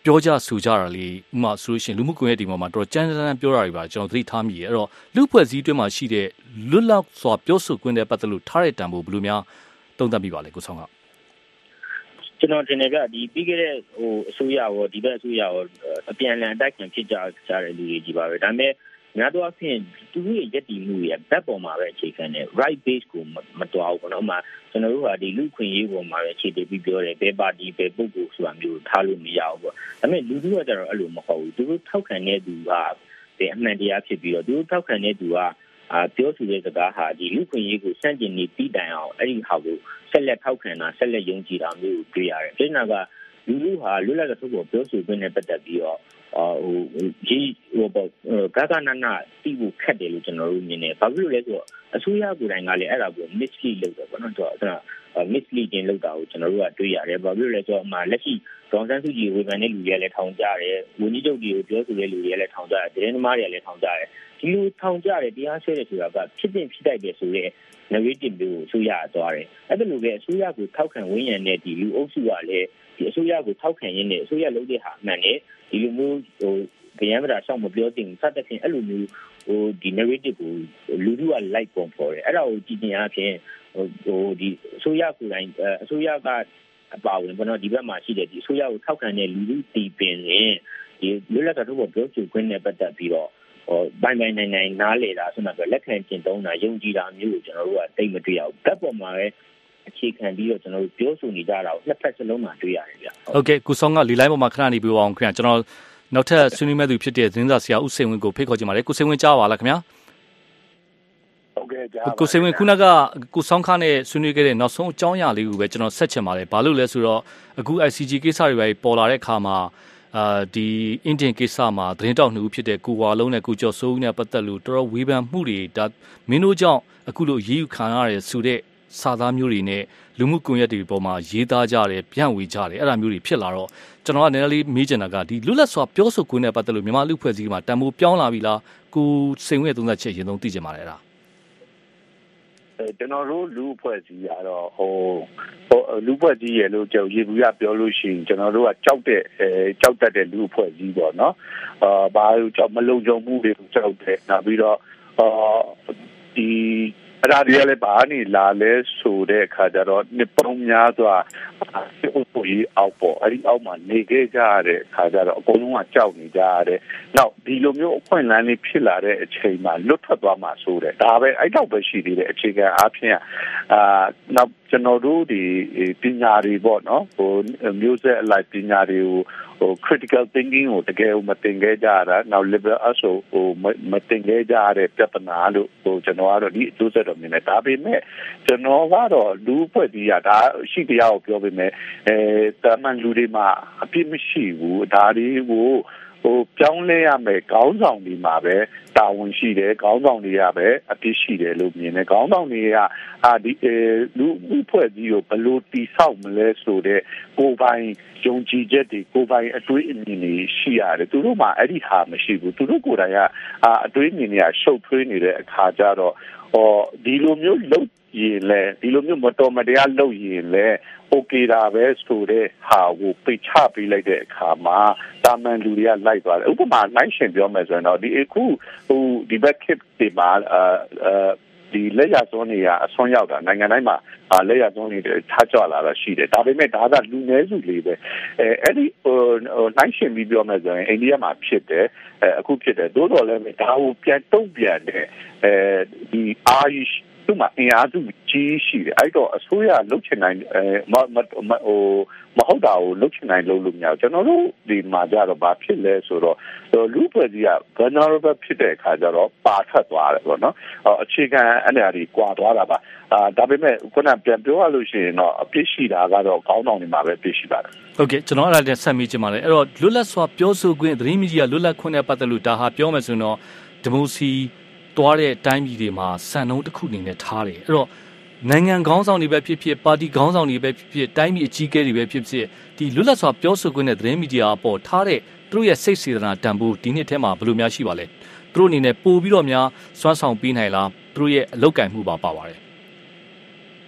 ပြောကြဆိုကြတာလေဥမာဆိုလို့ရှိရင်လူမှုကွန်ရက်ဒီမှာတော့ကြမ်းကြမ်းပြောတာတွေပါကျွန်တော်သတိထားမိရဲ့အဲ့တော့လူဖွဲ့စည်းတွင်းမှာရှိတဲ့လွတ်လပ်စွာပြောဆိုခွင့်တဲ့ပတ်သက်လို့ထားတဲ့တန်ဖိုးဘယ်လိုများသုံးသပ်မိပါလဲကိုဆောင်ကကျွန်တော်တင်နေပြဒီပြီးခဲ့တဲ့ဟိုအစိုးရရောဒီဘက်အစိုးရရောအပြန်အလှန်အတိုက်ခံဖြစ်ကြကြတဲ့လူတွေကြီးပါပဲဒါပေမဲ့များသောအားဖြင့်သူတို့ရဲ့ယက်တီမှုရဲ့ဘက်ပေါ်မှာပဲအခြေခံတယ် right base ကိုမတော်ဘူးနော်ဥမာကျွန်တော်တို့ကဒီလူခွင့်ရေးပေါ်မှာပဲအခြေတည်ပြီးပြောတယ်ဘယ်ပါတီဘယ်ပုဂ္ဂိုလ်ဆိုတာမျိုးထားလို့မရဘူးပေါ့ဒါပေမဲ့လူတို့ကကြတော့အဲ့လိုမဟုတ်ဘူးသူတို့ထောက်ခံတဲ့သူကဒီအမှန်တရားဖြစ်ပြီးတော့သူတို့ထောက်ခံတဲ့သူကအာပြောဆိုတဲ့စကားဟာဒီလူခွင့်ရေးကိုစန့်ကျင်နေပြီးတိုင်အောင်အဲ့ဒီဟာကိုဆက်လက်ထောက်ခံတာဆက်လက်ယုံကြည်တာမျိုးကိုတွေ့ရတယ်ဒီနောက်ကလူလူဟာလွတ်လပ်တဲ့ထုတ်ပေါ်ပြောဆိုခွင့်နဲ့ပတ်သက်ပြီးတော့အာဟိုဒီဟိုပေါ့ဂါဂနာနာတီးဖို့ခက်တယ်လို့ကျွန်တော်တို့မြင်တယ်ဘာဖြစ်လို့လဲဆိုတော့အစိုးရကိုယ်တိုင်ကလည်းအဲ့ဒါကို mislead လုပ်တယ်ပေါ့နော်ဆိုတော့ misleading လုပ်တာကိုကျွန်တော်တို့ကတွေ့ရတယ်ဘာဖြစ်လို့လဲဆိုတော့အမှလက်ရှိဒေါန်ဆန်းစုကြည်ဝေဖန်တဲ့လူတွေလည်းထောင်ကြတယ်ဝန်ကြီးချုပ်တွေကိုပြောဆိုတဲ့လူတွေလည်းထောင်ကြတယ်ဒင်းသမားတွေလည်းထောင်ကြတယ်ဒီလိုထောင်ကြတယ်တရားဆွဲတယ်ဆိုတာကဖြစ်တင်ဖြစ်တိုက်တယ်ဆိုတဲ့ narrative မျိုးကိုအစိုးရအသွားတယ်အဲ့ဒါလိုပဲအစိုးရကိုထောက်ခံဝန်းရံတဲ့ဒီလူအုပ်စုကလည်းဒီအစိုးရကိုထောက်ခံရင်းနဲ့အစိုးရလုပ်တဲ့ဟာအမှန်နဲ့ဒီလိုမျိုးဟိုဗျမ်းမတာရှောက်မပြောတင်စသဖြင့်အဲ့လိုမျိုးဟိုဒီ narrative ကိုလူလူက like ပုံဖော်တယ်အဲ့ဒါကိုကြည့်နေရဖြင့်ဟိုဒီအစိုးရကိုယ်တိုင်အစိုးရကအပါဝင်ဘောနော်ဒီဘက်မှာရှိတဲ့ဒီအစိုးရကိုထောက်ခံတဲ့လူလူတီပင်ရင်ဒီလွတ်လပ်တဲ့ထုတ်ပေါ်ပြောဆိုခွင့်နဲ့ပတ်သက်ပြီးတော့ဟိုဘိုင်ဘိုင်နိုင်နိုင်နားလေတာဆိုတော့လက်ခံကျင့်သုံးတာယုံကြည်တာမျိုးကိုကျွန်တော်တို့ကတိတ်မတွေ့ရဘူးဘက်ပေါ်မှာပဲအခြေခံပြီးတော့ကျွန်တော်တို့ပြောဆိုနေကြတာကိုနှစ်ဖက်စလုံးမှာတွေ့ရတယ်ဗျဟုတ်ကဲ့ကိုဆောင်ကလီလိုင်းပေါ်မှာခဏနေပြောအောင်ခင်ဗျာကျွန်တော်နောက်ထပ်ဆွေးနွေးမဲ့သူဖြစ်တဲ့သတင်းစာဆရာဦးစိန်ဝင်းကိုဖိတ်ခေါ်ချင်ပါတယ်ကိုစိန်ဝင်းကြားပါလားခင်ဗျာဟုတ်ကဲ့ကြားကိုစိန်ဝင်းခုနကကိုဆောင်ခါနဲ့ဆွေးနွေးခဲ့တဲ့နောက်ဆုံးအကြောင်းအရာလေးကိုပဲကျွန်တော်ဆက်ချင်ပါတယ်ဘာလို့လဲဆိုတော့အခု I C G ကိစ္စတွေပဲပေါ်လာတဲ့အခါမှာအာဒီအင်ဒင်ကိစ္စမှာသတင်းတောက်နှူဖြစ်တဲ့ကိုဝါလုံးနဲ့ကိုကျော်စိုးဦးနဲ့ပတ်သက်လို့တော်တော်ဝေဖန်မှုတွေဒါမင်းတို့ကြောင့်အခုလိုရေးယူခံရတဲ့ဆိုတဲ့စာသားမျိုးတွေနဲ့လူမှုကွန်ရက်တွေပေါ်မှာရေးသားကြတယ်ပြန့်ဝေကြတယ်အဲ့ဒါမျိုးတွေဖြစ်လာတော့ကျွန်တော်ကနည်းနည်းလေးမေးချင်တာကဒီလွတ်လပ်စွာပြောဆိုခွင့်နဲ့ပတ်သက်လို့မြန်မာလူဖွဲ့စည်းမှာတန်ဖိုးပြောင်းလာပြီလားကိုစိန်ဝဲသုံးသက်ချက်ရင်သုံးသိချင်ပါတယ်အဲ့ဒါအဲကျွန်တော်တို့လူဖွဲ့စည်းရတော့ဟိုဟိုလူဖွဲ့စည်းရလို့ကြောက်ရေဘူးရပြောလို့ရှိရင်ကျွန်တော်တို့ကကြောက်တဲ့အဲကြောက်တတ်တဲ့လူဖွဲ့စည်းပေါ့နော်အာဘာလို့ကြောက်မလုံခြုံမှုတွေကြောက်တယ်နောက်ပြီးတော့အာဒီအဲ့ဒါတွေလည်းဘာနေလာလဲဆိုတဲ့အခါကျတော့နှစ်ပေါင်းများစွာဒီအုပ်စုကြီးအောက်ပေါ်အဲ့ဒီအောက်မှာနေခဲ့ကြရတဲ့အခါကျတော့အကုန်လုံးကကြောက်နေကြရတယ်။နောက်ဒီလိုမျိုးအခွင့်အလမ်းလေးဖြစ်လာတဲ့အချိန်မှာလွတ်ထွက်သွားမှဆိုတယ်ဒါပဲအဲ့တော့ပဲရှိသေးတယ်အခြေခံအားဖြင့်အာနောက်ကျွန်တော်တို့ဒီပညာတွေပေါ့နော်ဟိုမျိုးဆက်အလိုက်ပညာတွေကိုဟို critical thinking ကိုတကယ်မသင်ခဲ့ကြရတာနောက် liberal arts ဟိုမသင်ခဲ့ကြရတဲ့ပြဿနာလို့ဟိုကျွန်တော်ကတော့ဒီအကျိုးဆက်တော်မြင်တယ်ဒါပေမဲ့ကျွန်တော်ကတော့လူဖွဲ့စည်းရဒါရှိတရားကိုပြောပေမဲ့အဲတာမန်လူတွေမှာအပြစ်မရှိဘူးဒါတွေကိုဟိုပြောင်းလဲရမယ်ခေါင်းဆောင်တွေမှာပဲတာဝန်ရှိတယ်ခေါင်းဆောင်တွေကပဲအပြစ်ရှိတယ်လို့မြင်တယ်ခေါင်းဆောင်တွေကအာဒီလူလူဖွဲ့စည်းကိုဘယ်လိုတိဆောက်မလဲဆိုတဲ့ကိုယ်ပိုင်ယုံကြည်ချက်တွေကိုယ်ပိုင်အတွေးအမြင်တွေရှိရတယ်သူတို့မှာအဲ့ဒီဟာမရှိဘူးသူတို့ကိုယ်တိုင်ကအတွေးအမြင်တွေကရှုပ်ထွေးနေတဲ့အခါကျတော့ဟောဒီလိုမျိုးလုပ်ရင်လဲဒီလိုမျိုးမတော်မတရားလုပ်ရင်လဲโอเคတာပဲဆိုတဲ့ဟာကိုပိတ်ချပေးလိုက်တဲ့အခါမှာတာမန်လူတွေကလိုက်သွားတယ်ဥပမာနိုင်ရှင်ပြောမယ်ဆိုရင်တော့ဒီအခုဟိုဒီဘက်ခစ်ဒီမှာအာဒီလက်ရစွန်းတွေကအဆွမ်းရောက်တာနိုင်ငံတိုင်းမှာလက်ရစွန်းတွေထားကြလာတာရှိတယ်ဒါပေမဲ့ဒါကလူနည်းစုလေးပဲအဲအဲ့ဒီဟိုနိုင်ရှင်ပြီးပြောမယ်ဆိုရင်အိန္ဒိယမှာဖြစ်တယ်အခုဖြစ်တယ်သို့တော်လည်းဒါကိုပြန်တုံ့ပြန်တယ်အဲဒီအာယီသူ့မှာအင်အားစုကြီးရှိတယ်အဲ့တော့အစိုးရလှုပ်ချင်နိုင်အဲမမဟိုမဟုတ်တာကိုလှုပ်ချင်နိုင်လို့လို့မရဘူးကျွန်တော်တို့ဒီမှာကြတော့ဘာဖြစ်လဲဆိုတော့လူဖွဲ့စည်းက vulnerable ဖြစ်တဲ့အခါကျတော့ပါထွက်သွားတယ်ပေါ့နော်အခြေခံအနေအထားကွာသွားတာပါအာဒါပေမဲ့ခုနပြန်ပြောရလို့ရှိရင်တော့အပြစ်ရှိတာကတော့ခေါင်းဆောင်တွေမှာပဲပြစ်ရှိပါတယ်ဟုတ်ကဲ့ကျွန်တော်အဲ့ဒါနဲ့ဆက်မိချင်ပါတယ်အဲ့တော့လွတ်လပ်စွာပြောဆိုခွင့်သတင်းမီဒီယာလွတ်လပ်ခွင့်နဲ့ပတ်သက်လို့ဒါဟာပြောမယ်ဆိုရင်တော့ဒီမိုစီသွားတဲ့တိုင်းပြည်တွေမှာစံနှုန်းတစ်ခုအနေနဲ့ထားတယ်အဲ့တော့နိုင်ငံခေါင်းဆောင်တွေပဲဖြစ်ဖြစ်ပါတီခေါင်းဆောင်တွေပဲဖြစ်ဖြစ်တိုင်းပြည်အကြီးအကဲတွေပဲဖြစ်ဖြစ်ဒီလွတ်လပ်စွာပြောဆိုခွင့်နဲ့သတင်းမီဒီယာအပေါ်ထားတဲ့သူတို့ရဲ့စိတ်စေတနာတန်ဖိုးဒီနှစ်ထဲမှာဘယ်လိုများရှိပါလဲသူတို့အနေနဲ့ပို့ပြီးတော့များစွမ်းဆောင်ပေးနိုင်လားသူတို့ရဲ့အလုပ်ကိုင်မှုပါပါပါတယ်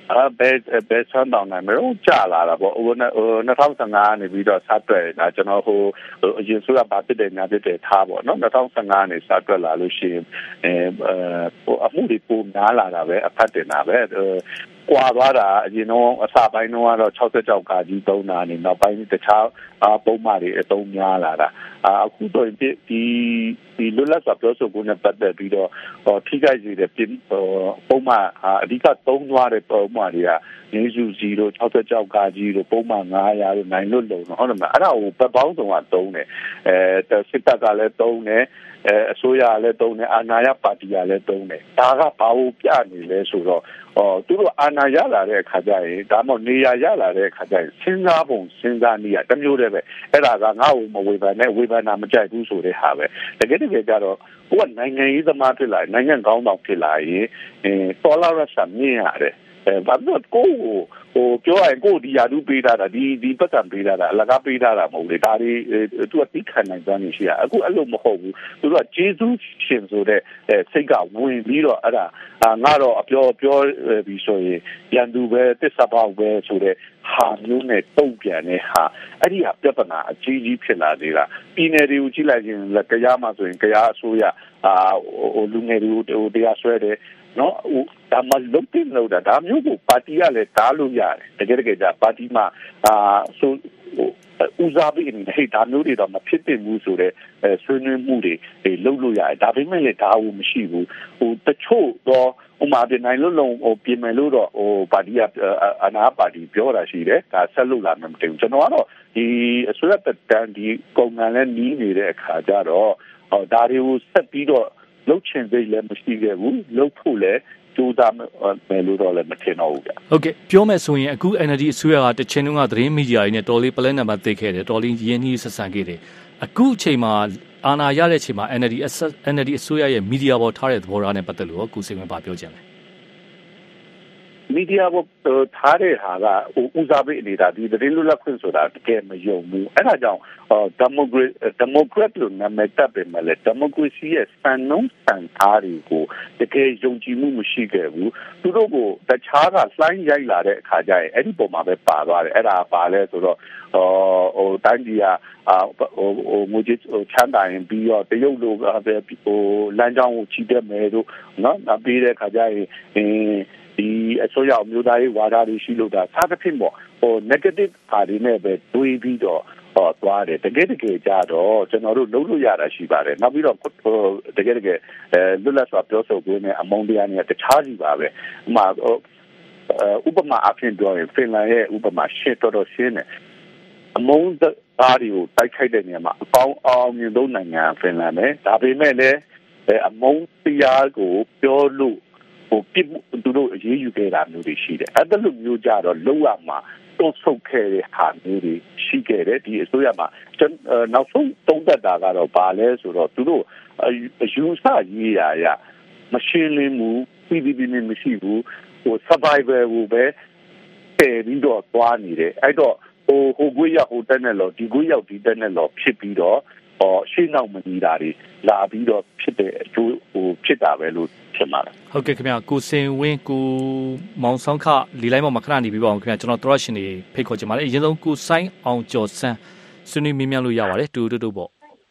啊，别别上当了，没有加啦了不？我那呃那趟上岸呢，比较杀对，那就那后呃，因素要把别的那别的他不，那那趟上岸呢杀对啦，就是呃呃，我目的不拿啦啦呗，拍的那呗呃。qua đó là you know sa bai no là chau te chau ka ji do na ni na bai ni te cha a po ma ri to nya la da a ku to ti ti ti lu la sa pyo so ku na pat de pi do thi kai ji de pin po ma a di ka tong nwa de po ma ri ya ni su ji do chau te chau ka ji do po ma five hundred do nine lu lo no ho na a da ho pat baung song a tong ne eh te sit ta ka le tong neအစိုးရလည်းတုံးတယ်အာဏာရပါတီကလည်းတုံးတယ်ဒါကဘာလို့ပြနေလဲဆိုတော့အော်သူတို့အာဏာရလာတဲ့အခါကျရင်ဒါမှမဟုတ်နေရာရလာတဲ့အခါကျရင်စဉ်းစားပုံစဉ်းစားနည်းကတစ်မျိုးတည်းပဲအဲ့ဒါကငါ့ကိုမဝေဖန်နဲ့ဝေဖန်တာမကြိုက်ဘူးဆိုတဲ့ဟာပဲတကယ်တကယ်ကြတော့ဟိုကနိုင်ငံရေးသမားဖြစ်လာနိုင်ငံကောင်းဆောင်ဖြစ်လာရင်အဲတော်လာရဆာမြင်ရတယ်အဲဘာလို့ကိုဟိုပြောရင်ကိုဒီယာတူပေးတာဒီဒီပတ်စံပေးတာအလကားပေးတာမဟုတ်လေဒါတွေသူကတိခံနိုင်သွားနေရှိရအခုအဲ့လိုမဟုတ်ဘူးသူတို့ကဂျေဇုရှင်ဆိုတဲ့စိတ်ကဝင်ပြီးတော့အဲ့ဒါငါတော့အပြောပြောပြီးဆိုရင်ရန်သူပဲတစ္ဆပေါက်ပဲဆိုတဲ့ဟာမျိုးနဲ့တုံ့ပြန်တဲ့ဟာအဲ့ဒီဟာပြဿနာအကြီးကြီးဖြစ်လာသေးတာပြည်နယ်တွေကိုကြည့်လိုက်ရင်လည်းကြားမှာဆိုရင်ကြားအစိုးရအာဟိုလူငယ်တွေကိုတရားစွဲတယ်နော်ဒါမှလုံးတင်လို့ဒါမျိုးကိုပါတီကလည်းဓာလို့ရတယ်တကယ်တကယ်じゃပါတီမှာအာဆိုဦးစားပေးနေဟဲ့ဒါမျိုးတွေတော့မဖြစ်သင့်ဘူးဆိုတော့ဆွေးနွေးမှုတွေလုပ်လို့ရတယ်ဒါပေမဲ့လည်းဒါဘူးမရှိဘူးဟိုတချို့တော့ဥမာပြနိုင်လို့လုံးဟိုပြင်မယ်လို့တော့ဟိုပါတီကအနာပါတီပြောတာရှိတယ်ဒါဆက်လုပ်လာမှမသိဘူးကျွန်တော်ကတော့ဒီအစိုးရတက်တန်ဒီကုန်ငံလည်းနီးနေတဲ့အခါကျတော့ဟောဒါတွေကိုဆက်ပြီးတော့လှုပ်ချင်စိတ်လည်းမရှိခဲ့ဘူးလှုပ်ဖို့လည်းကြိုးစားမယ်လို့တော့လည်းမထင်တော့ဘူးဗျဟုတ်ကဲ့ပြောမယ်ဆိုရင်အခု N L D အစိုးရကတချင်တုန်းကသတင်းမီဒီယာတွေနဲ့တော်လေးပလဲနံပါတ်သိခဲ့တယ်တော်လေးရင်းနှီးဆက်ဆံခဲ့တယ်အခုအချိန်မှာအာဏာရတဲ့အချိန်မှာ N L D N L D အစိုးရရဲ့မီဒီယာပေါ်ထားတဲ့သဘောထားနဲ့ပတ်သက်လို့ကိုစိတ်ဝင်ပါပြောချင်တယ်မီဒီယာပေါ်ထားတဲ့ဟာကဟိုဦးစားပေးနေတာဒီသတင်းလွတ်လပ်ခွင့်ဆိုတာတကယ်မယုံဘူးအဲ့ဒါကြောင့်ဒီမိုကရက်ဒီမိုကရက်လို့နာမည်တပ်ပေမဲ့လည်းဒီမိုကရေစီရဲ့စံနှုန်းစံထားတွေကိုတကယ်ယုံကြည်မှုမရှိခဲ့ဘူးသူတို့ကိုတခြားကလှိုင်းရိုက်လာတဲ့အခါကျရင်အဲ့ဒီပုံမှာပဲပါသွားတယ်အဲ့ဒါပါလဲဆိုတော့ဟိုဟိုတိုင်းပြည်ကအာဟိုဟိုငွေကြီးချမ်းသာရင်ပြီးတော့တရုတ်လိုပဲဟိုလမ်းကြောင်းကိုချီတက်မယ်တို့နော်နောက်ပြီးတဲ့အခါကျရင်အင်းဒီအစိုးရမျိုးသားရေးဝါဒတွေရှိလို့ဒါစားတစ်ဖြစ်ပေါ့ဟို negative ဟာတွေနဲ့ပဲတွေးပြီးတော့ဟောသွားတယ်တကယ်တကယ်ကြတော့ကျွန်တော်တို့လုပ်လို့ရတာရှိပါတယ်နောက်ပြီးတော့ဟိုတကယ်တကယ်အဲလွတ်လပ်စွာပြောဆိုခွင့်နဲ့အမုန်းတရားနဲ့တခြားစီပါပဲဥပမာဥပမာအဖြစ်ပြောရင်ဖင်လန်ရဲ့ဥပမာရှင်းတော်တော်ရှင်းတယ်အမုန်းတရားတွေကိုတိုက်ခိုက်တဲ့နေရာမှာအကောင်းအောင်မြင်သောနိုင်ငံဖင်လန်ပဲဒါပေမဲ့လည်းအမုန်းတရားကိုပြောလို့ဟိုပြသူတို့အရေးယူခဲ့တာမျိုးတွေရှိတယ်အဲ့ဒါလိုမျိုးကြတော့လောက်ရမှာတုံ့ဆုတ်ခဲ့တဲ့ဟာမျိုးတွေရှိခဲ့တယ်ဒီအစိုးရမှာနောက်ဆုံးတုံ့တက်တာကတော့ဘာလဲဆိုတော့သူတို့အယူဆရေးရရမရှင်းလင်းမှုပြည်ပြည်နဲ့မရှိဘူးဟို survival ကိုပဲတည်ပြီးတော့သွားနေတယ်အဲ့တော့ဟိုဟိုကိုရဟိုတက်နဲ့လို့ဒီကိုရောက်ဒီတက်နဲ့လို့ဖြစ်ပြီးတော့ဟောရှင်းနောက်မကြီးတာတွေလာပြီးတော့ဖြစ်တဲ့အကျိုးဟိုဖြစ်တာပဲလို့ဖြစ်မှာဟုတ်ကဲ့ခင်ဗျာကိုစင်ဝင်းကိုမောင်ဆောင်ခလီလိုက်မောင်မခဏနေပြီးပါအောင်ခင်ဗျာကျွန်တော်သရရှင်တွေဖိတ်ခေါ်ချင်ပါတယ်အရင်ဆုံးကိုဆိုင်းအောင်ကျော်စန်းဆွေးနွေးမြင်းမြန်းလို့ရပါတယ်တူတူတူပေါ့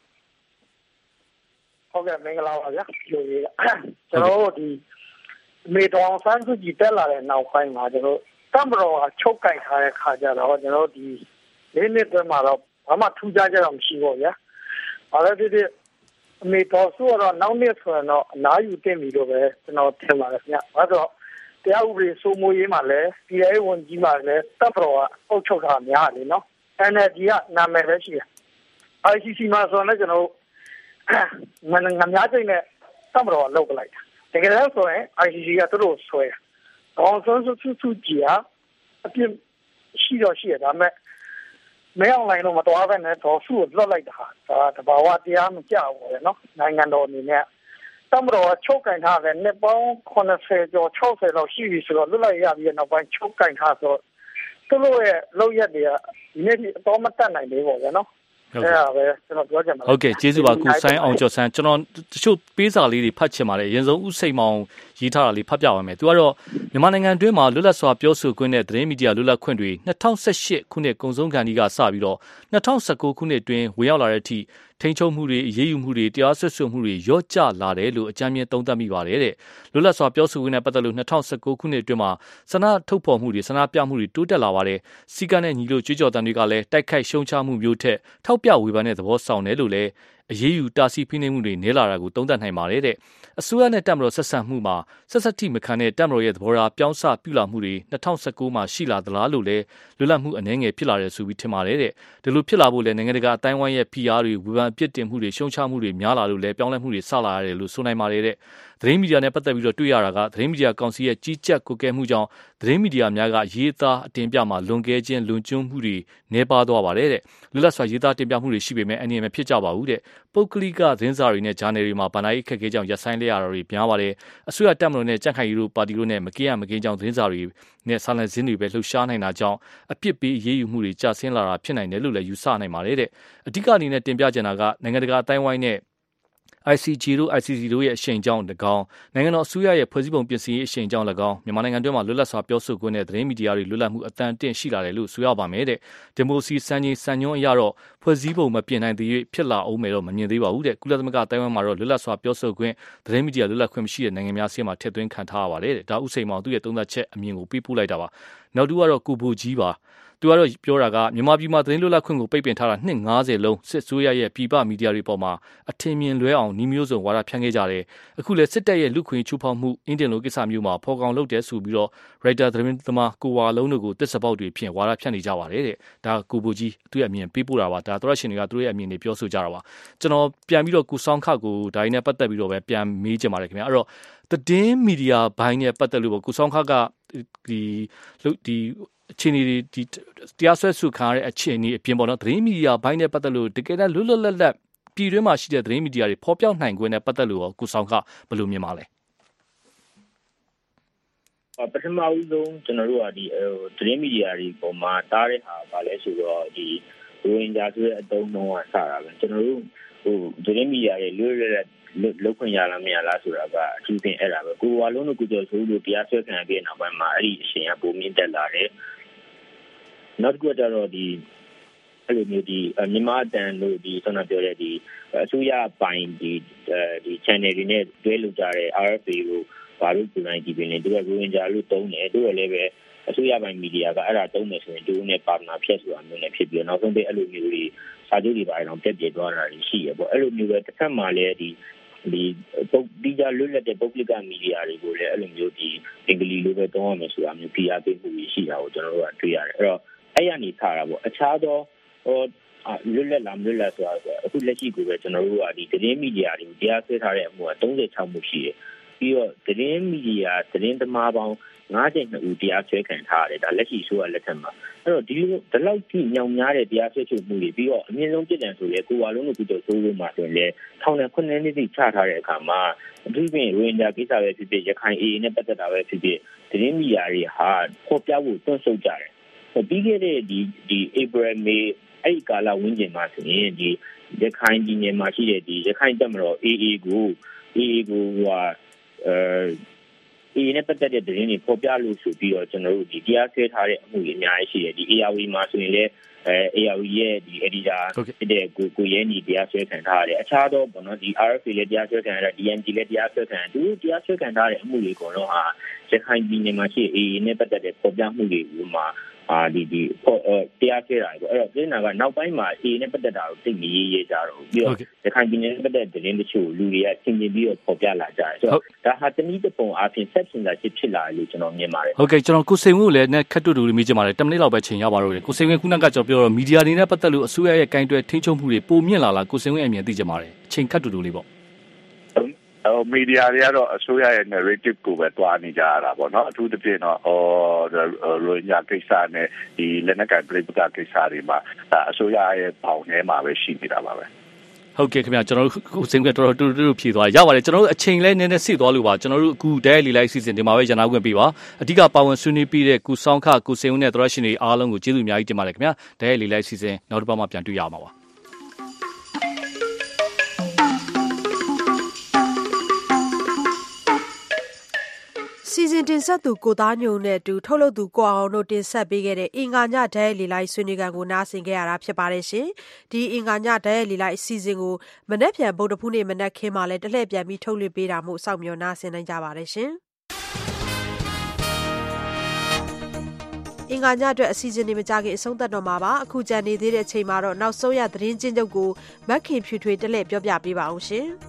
ဟုတ်ကဲ့မင်္ဂလာပါဗျာလူကြီးကျွန်တော်တို့ဒီမေတော်ဆန်းစုကြည်တက်လာတဲ့နောက်ပိုင်းမှာကျွန်တော်တမ်ဘရောကချုပ်ကင်ထားတဲ့ခါကျတော့ကျွန်တော်ဒီလေးနှစ်အတွင်းမှာတော့ဘာမှထူးခြားကြတော့မရှိဘူးဗျာဘာလဲဒီအမေတော်ဆိုတော့နောက်နှစ်ဆိုတော့အနားယူတင်ပြီလို့ပဲကျွန်တော်ထင်ပါတယ်ခင်ဗျာ။ဘာလို့တရားဥပဒေစိုးမိုးရေးမှာလည်းပြည်ထောင်ဝန်ကြီးမှာလည်းတပ်တော်ကအုပ်ချုပ်တာများတယ်နော်။ N L D ကနာမည်ပဲရှိတယ်။ I C C မှာဆိုတော့ကျွန်တော်ငါငါများတဲ့နဲ့တပ်တော်ကလောက်လိုက်တာ။တကယ်လို့ဆိုရင် I C C ကသူတို့ဆွဲတာ။အောင်ဆုံးစုစုစုကြီးကအပြစ်ရှိတော့ရှိရဒါပေမဲ့မင်းအောင်လိုင်းတော့မတော်ဘဲနဲ့တော့စုကိုလွတ်လိုက်တာဟာဒါတဘာဝတရားမကြောက်ဘူးလေနော်နိုင်ငံတော်အနေနဲ့တမတော်ချုပ်ကင်ထားတယ်နှစ်ပေါင်းeightyကျော်sixtyလောက်ရှိပြီဆိုတော့လွတ်လိုက်ရပြီးနောက်ပိုင်းချုပ်ကင်ထားဆိုသူတို့ရဲ့လောက်ရက်တွေကဒီနေ့ဒီအတော်မတက်နိုင်သေးဘူးလေနော်အဲ့ဒါပဲကျွန်တော်ပြောချင်ပါတယ်ဟုတ်ကဲ့ကျေးဇူးပါကိုဆိုင်းအောင်ကျော်ဆန်းကျွန်တော်တချို့ပေးစာလေးတွေဖတ်ချင်ပါတယ်အရင်ဆုံးဥစိန်မောင်ရေးထားတာလေးဖတ်ပြပါမယ်သူကတော့မြန်မာနိုင်ငံအတွင်းမှာလွတ်လပ်စွာပြောဆိုခွင့်နဲ့သတင်းမီဒီယာလွတ်လပ်ခွင့်တွေ၂၀၁၈ခုနှစ်ကုန်ဆုံးခါနီးကစပြီးတော့၂၀၁၉ခုနှစ်အတွင်းဝင်ရောက်လာတဲ့အထိထိန်းချုပ်မှုတွေအရေးယူမှုတွေတရားစွဲဆိုမှုတွေရော့ကျလာတယ်လို့အကြမ်းမြင်သုံးသပ်မိပါတယ်တဲ့လွတ်လပ်စွာပြောဆိုခွင့်နဲ့ပတ်သက်လို့၂၀၁၉ခုနှစ်အတွင်းမှာဆန္ဒထုတ်ဖော်မှုတွေဆန္ဒပြမှုတွေတိုးတက်လာပါတယ်စီကံနဲ့ညီလို့ကြွေးကြော်တန်တွေကလည်းတိုက်ခိုက်ရှုံချမှုမျိုးထက်ထောက်ပြဝေဖန်တဲ့သဘောဆောင်တယ်လို့လည်းအရေးယူတာစီဖိနှိပ်မှုတွေနည်းလာတာကိုသုံးသပ်နိုင်ပါတယ်တဲ့အစိုးရနဲ့တပ်မတော်ဆက်ဆံမှုမှာဆက်စပ်ထိမခံတဲ့တပ်မတော်ရဲ့သဘောထားပြောင်းစပြုလာမှုတွေ၂၀၁၉မှာရှိလာသလားလို့လည်းလွတ်လပ်မှုအနှဲငယ်ဖြစ်လာတယ်ဆိုပြီးထင်ပါတယ်တဲ့ဒီလိုဖြစ်လာဖို့လည်းနိုင်ငံတကာအတိုင်းဝိုင်းရဲ့ဖိအားတွေဝေဖန်အပြစ်တင်မှုတွေရှုံချမှုတွေများလာလို့လည်းပြောင်းလဲမှုတွေဆလာရတယ်လို့ဆိုနိုင်ပါတယ်တဲ့သတင်းမီဒီယာနဲ့ပတ်သက်ပြီးတော့တွေ့ရတာကသတင်းမီဒီယာကောင်စီရဲ့ကြီးကြပ်ကွပ်ကဲမှုကြောင့်သတင်းမီဒီယာများကရေးသားအတင်ပြမှာလွန်ကဲခြင်းလွန်ကျွန်းမှုတွေနှဲပါသွားပါတယ်တဲ့လွတ်လပ်စွာရေးသားတင်ပြမှုတွေရှိပေမဲ့အနေနဲ့မဖြစ်ကြပါဘူးတဲ့ပုဂ္ဂလိကသတင်းစာတွေနဲ့ဂျာနယ်တွေမှာဗဏ္ဍာရေးအခက်အခဲကြောင့်ရပ်ဆိုင်းလိုက်ရတာတွေများပါတယ်အစိုးရတပ်မတော်နဲ့ကြံ့ခိုင်ရေးတို့ပါတီတို့နဲ့မကင်းရမကင်းကြောင့်သတင်းစာတွေနဲ့ဆာလန်စင်းတွေပဲလှုပ်ရှားနိုင်တာကြောင့်အပြစ်ပေးအရေးယူမှုတွေကျဆင်းလာတာဖြစ်နိုင်တယ်လို့လည်းယူဆနိုင်ပါတယ်တဲ့အဓိကအနေနဲ့တင်ပြချင်တာကနိုင်ငံတကာအတိုင်းဝိုင်းနဲ့I C G တို့ I C C တို့ရဲ့အရှိန်ကြောင်း၎င်းနိုင်ငံတော်အစိုးရရဲ့ဖွဲ့စည်းပုံပြင်ဆင်ရေးအရှိန်ကြောင်း၎င်းမြန်မာနိုင်ငံတွင်းမှာလွတ်လပ်စွာပြောဆိုခွင့်နဲ့သတင်းမီဒီယာတွေလွတ်လပ်မှုအတန်တင့်ရှိလာတယ်လို့ဆိုရပါမယ်တဲ့ဒီမိုစီစံချိန်စံညွှန်းအရတော့ဖွဲ့စည်းပုံမပြင်နိုင်သေး၍ဖြစ်လာအောင်မယ်တော့မမြင်သေးပါဘူးတဲ့ကုလသမဂ္ဂတိုင်းဝမ်မှာတော့လွတ်လပ်စွာပြောဆိုခွင့်သတင်းမီဒီယာလွတ်လပ်ခွင့်မရှိတဲ့နိုင်ငံများဆီမှာထည့်သွင်းခံထားရပါတယ်တဲ့ဒါဥစိန်မောင်သူ့ရဲ့သုံးသပ်ချက်အမြင်ကိုပြပို့လိုက်တာပါနောက်တစ်ခုကတော့ကိုဘူကြီးပါသူကတော့ပြောတာကမြန်မာပြည်မှာသတင်းလွတ်လပ်ခွင့်ကိုပိတ်ပင်ထားတာနှစ်၅၀လုံးစစ်ဆိုးရရဲ့ပြည်ပမီဒီယာတွေပေါ်မှာအထင်မြင်လွဲအောင်နှီးမျိုးစုံဝါဒဖြန့်ခဲ့ကြတယ်အခုလည်းစစ်တပ်ရဲ့လူခွင့်ချိုးဖောက်မှုအင်းတင်လိုကိစ္စမျိုးမှာဖော်ကောင်လုပ်တယ်ဆိုပြီးတော့ writer သတင်းသမားကိုဝါလုံးတို့ကိုတစ်စပေါက်တွေဖြင့်ဝါဒဖြန့်နေကြပါတယ်တဲ့ဒါကိုဘူကြီးသူ့ရဲ့အမြင်ပေးပို့တာပါဒါသောရရှင်တွေကသူတို့ရဲ့အမြင်တွေပြောဆိုကြတာပါကျွန်တော်ပြန်ပြီးတော့ကိုဆောင်းခကိုဒါရင်းနဲ့ပတ်သက်ပြီးတော့ပဲပြန်မေးချင်ပါတယ်ခင်ဗျာအဲ့တော့သတင်းမီဒီယာဘိုင်းနဲ့ပတ်သက်လို့ကိုဆောင်းခကဒီဒီအခြေအနေဒီတရားစွဲဆိုခံရတဲ့အခြေအနေအပြင်ပေါ်တော့သတင်းမီဒီယာဘိုင်းနဲ့ပတ်သက်လို့တကယ်တော့လွတ်လွတ်လပ်လပ်ပြည်တွင်းမှာရှိတဲ့သတင်းမီဒီယာတွေဖော်ပြနိုင်ခွင့်နဲ့ပတ်သက်လို့ကိုဆောင်ခဘယ်လိုမြင်ပါလဲပထမဦးဆုံးကျွန်တော်တို့ကဒီသတင်းမီဒီယာတွေပေါ်မှာတားတဲ့ဟာဘာလဲဆိုတော့ဒီရိုဟင်ဂျာဆိုတဲ့အသုံးနှုန်းကစတာပဲကျွန်တော်တို့ဟိုသတင်းမီဒီယာတွေလွတ်လွတ်လပ်လောက်ခွင့်ရလားမရလားဆိုတာကအထူးသဖြင့်အဲ့ဒါပဲကိုဝါလုံးတို့ကိုကျော်ဆိုလို့တရားစွဲခံရပြီးနောက်ပိုင်းမှာအဲ့ဒီအရှင်ကပုံမြင့်တက်လာတယ်နောက်တစ်ခုကတော့ဒီအဲ့လိုမျိုးဒီမြန်မာတန်တို့ဒီဆောနာပြောတဲ့ဒီအစိုးရပိုင်ဒီဒီ channel တွေနဲ့တွဲလုပ်ကြတဲ့ R F A ကိုဘာလို့ပုံနိုင်ကြည့်ပြီးနေသူကရိုဟင်ဂျာလို့တုံးတယ်သူကလည်းပဲအစိုးရပိုင်မီဒီယာကအဲ့ဒါတုံးတယ်ဆိုရင်သူနဲ့ပါတနာဖြတ်ဆိုတာမျိုးနဲ့ဖြစ်ပြီးနောက်ဆုံးပြီးအဲ့လိုမျိုးတွေစာချုပ်တွေပါအောင်ပြက်ပြက်သွားတာရှိရပေါ့အဲ့လိုမျိုးပဲတစ်ခါမှလည်းဒီဒီပုတ်ဒီကြလွတ်လပ်တဲ့ပုဂ္ဂလိကမီဒီယာတွေကိုလည်းအဲ့လိုမျိုးဒီအင်္ဂလိပ်လိုပဲတောင်းရမယ်ဆိုတာမျိုးပြရပေးမှုရှိတာကိုကျွန်တော်တို့ကတွေ့ရတယ်အဲ့တော့အဲ့ရနေထားတာပေါ့အခြားသောဟိုလွတ်လပ်လားမလွတ်လပ်ဆိုတာအခုလက်ရှိကိုပဲကျွန်တော်တို့ကဒီသတင်းမီဒီယာတွေကိုတရားစွဲထားတဲ့အမှုက၃၆မှုရှိတယ်ပြီးတော့သတင်းမီဒီယာသတင်းသမားပေါင်း၅၀နှစ်ဦးတရားစွဲခံထားရတယ်ဒါလက်ရှိဆိုရလက်ထက်မှာအဲ့တော့ဒီလိုဒီလောက်ကြီးညောင်များတဲ့တရားစွဲချုပ်မှုတွေပြီးတော့အမြင့်ဆုံးပြည်တံဆိုလေကိုဝါလုံးတို့ကတော့ဆိုးလို့မှဆိုရင်လေထောင်နဲ့ခုနှစ်နှစ်တိချထားတဲ့အခါမှာအထူးဖြင့်ရိုဟင်ဂျာကိစ္စပဲဖြစ်ဖြစ်ရခိုင် A နဲ့ပတ်သက်တာပဲဖြစ်ဖြစ်သတင်းမီဒီယာတွေဟာပေါ်ပြဖို့တွန့်ဆုတ်ကြတယ်ပြီးခဲ့တဲ့ဒီဒီ April May အဲ့ဒီကာလဝန်းကျင်မှာဆိုရင်ဒီရခိုင်ပြည်နယ်မှာရှိတဲ့ဒီရခိုင်တပ်မတော် A A ကို A A ကိုဟိုအဲ A နဲ့ပတ်သက်တဲ့သတင်းတွေပေါ်ပြလို့ဆိုပြီးတော့ကျွန်တော်တို့ဒီတရားစွဲထားတဲ့အမှုတွေအများကြီးရှိတယ်ဒီ A R V မှာဆိုရင်လည်းအဲ A R V ရဲ့ဒီ editor ဖြစ်တဲ့ကိုကိုရဲညီတရားစွဲခံထားရတယ်အခြားသောပေါ့နော်ဒီ R F A လည်းတရားစွဲခံရတာ D M G လည်းတရားစွဲခံသူတရားစွဲခံထားတဲ့အမှုတွေကတော့ဟာရခိုင်ပြည်နယ်မှာရှိတဲ့ A A နဲ့ပတ်သက်တဲ့ပေါ်ပြမှုတွေကိုမှအာဒီဒီတရားစွဲတာပေါ့အဲ့တော့ပြည်နာကနောက်ပိုင်းမှာ A နဲ့ပတ်သက်တာကိုသိနေရေးရေးကြတော့ပြီးတော့ရခိုင်ပြည်နယ်နဲ့ပတ်သက်တဲ့သတင်းတချို့လူတွေကသင်ကျင်ပြီးတော့ပေါ်ပြလာကြတယ်ဆိုတော့ဒါဟာတနည်းတစ်ပုံအပြင်ဆက်ရှင်တာဖြစ်ဖြစ်လာလို့ကျွန်တော်မြင်ပါတယ်ဟုတ်ကဲ့ကျွန်တော်ကိုစိန်ဝင်းကိုလည်းနဲ့ခက်တူတူလေးမိချင်ပါတယ်tenမိနစ်လောက်ပဲချိန်ရပါတော့တယ်ကိုစိန်ဝင်းခုနကကျွန်တော်ပြောတော့မီဒီယာတွေနဲ့ပတ်သက်လို့အစိုးရရဲ့ကင်တွယ်ထိန်းချုပ်မှုတွေပိုမြင့်လာလားကိုစိန်ဝင်းအမြင်သိချင်ပါတယ်အချိန်ခက်တူတူလေးပေါ့ဟိုမီဒီယာတွေကတော့အစိုးရရဲ့ narrative ကိုပဲတွားနေကြရတာပေါ့နော်အထူးသဖြင့်တော့ဟိုရိုဟင်ဂျာကိစ္စနဲ့ဒီလက်နက်ကိုင်ပြည်ပကိစ္စတွေမှာအစိုးရရဲ့ပေါင်ထဲမှာပဲရှိနေတာပါပဲဟုတ်ကဲ့ခင်ဗျာကျွန်တော်တို့ကိုစင်ကတော်တော်တူတူဖြေသွားရပါတယ်ကျွန်တော်တို့အချိန်လဲနည်းနည်းဆိတ်သွားလို့ပါကျွန်တော်တို့အခုဒဲလီလိုက်စီစဉ်ဒီမှာပဲရန်နာခွင့်ပေးပါအဓိကပါဝင်ဆွေးနွေးပြီးတဲ့ကုဆောင်းခကုစင်ဦးနဲ့သရရှင်တွေအားလုံးကိုကျေးဇူးအများကြီးတင်ပါတယ်ခင်ဗျာဒဲလီလိုက်စီစဉ်နောက်တစ်ပတ်မှပြန်တွေ့ရမှာပါစီစဉ်တင်ဆက်သူကိုသားညုံနဲ့အတူထုတ်လုပ်သူကိုအောင်တို့တင်ဆက်ပေးခဲ့တဲ့အင်္ဂါညဓာတ်ရိုက်လေလိုက်ဆွေးနွေးခန်းကိုနားဆင်ခဲ့ရတာဖြစ်ပါတယ်ရှင်။ဒီအင်္ဂါညဓာတ်ရိုက်လေလိုက်အစီအစဉ်ကိုမနက်ဖြန်ဗုဒ္ဓဖူးနေ့မနက်ခင်းမှာလည်းတလှည့်ပြန်ပြီးထုတ်လွှင့်ပေးတာမို့စောင့်မျှော်နားဆင်နိုင်ကြပါတယ်ရှင်။အင်္ဂါညအတွက်အစီအစဉ်တွေမကြခင်အဆုံးသတ်တော့မှာပါအခုကြံနေသေးတဲ့အချိန်မှာတော့နောက်ဆုံးရသတင်းချင်းချုပ်ကိုမက်ခင်ဖြူထွေးတလှည့်ပြောပြပေးပါအောင်ရှင်။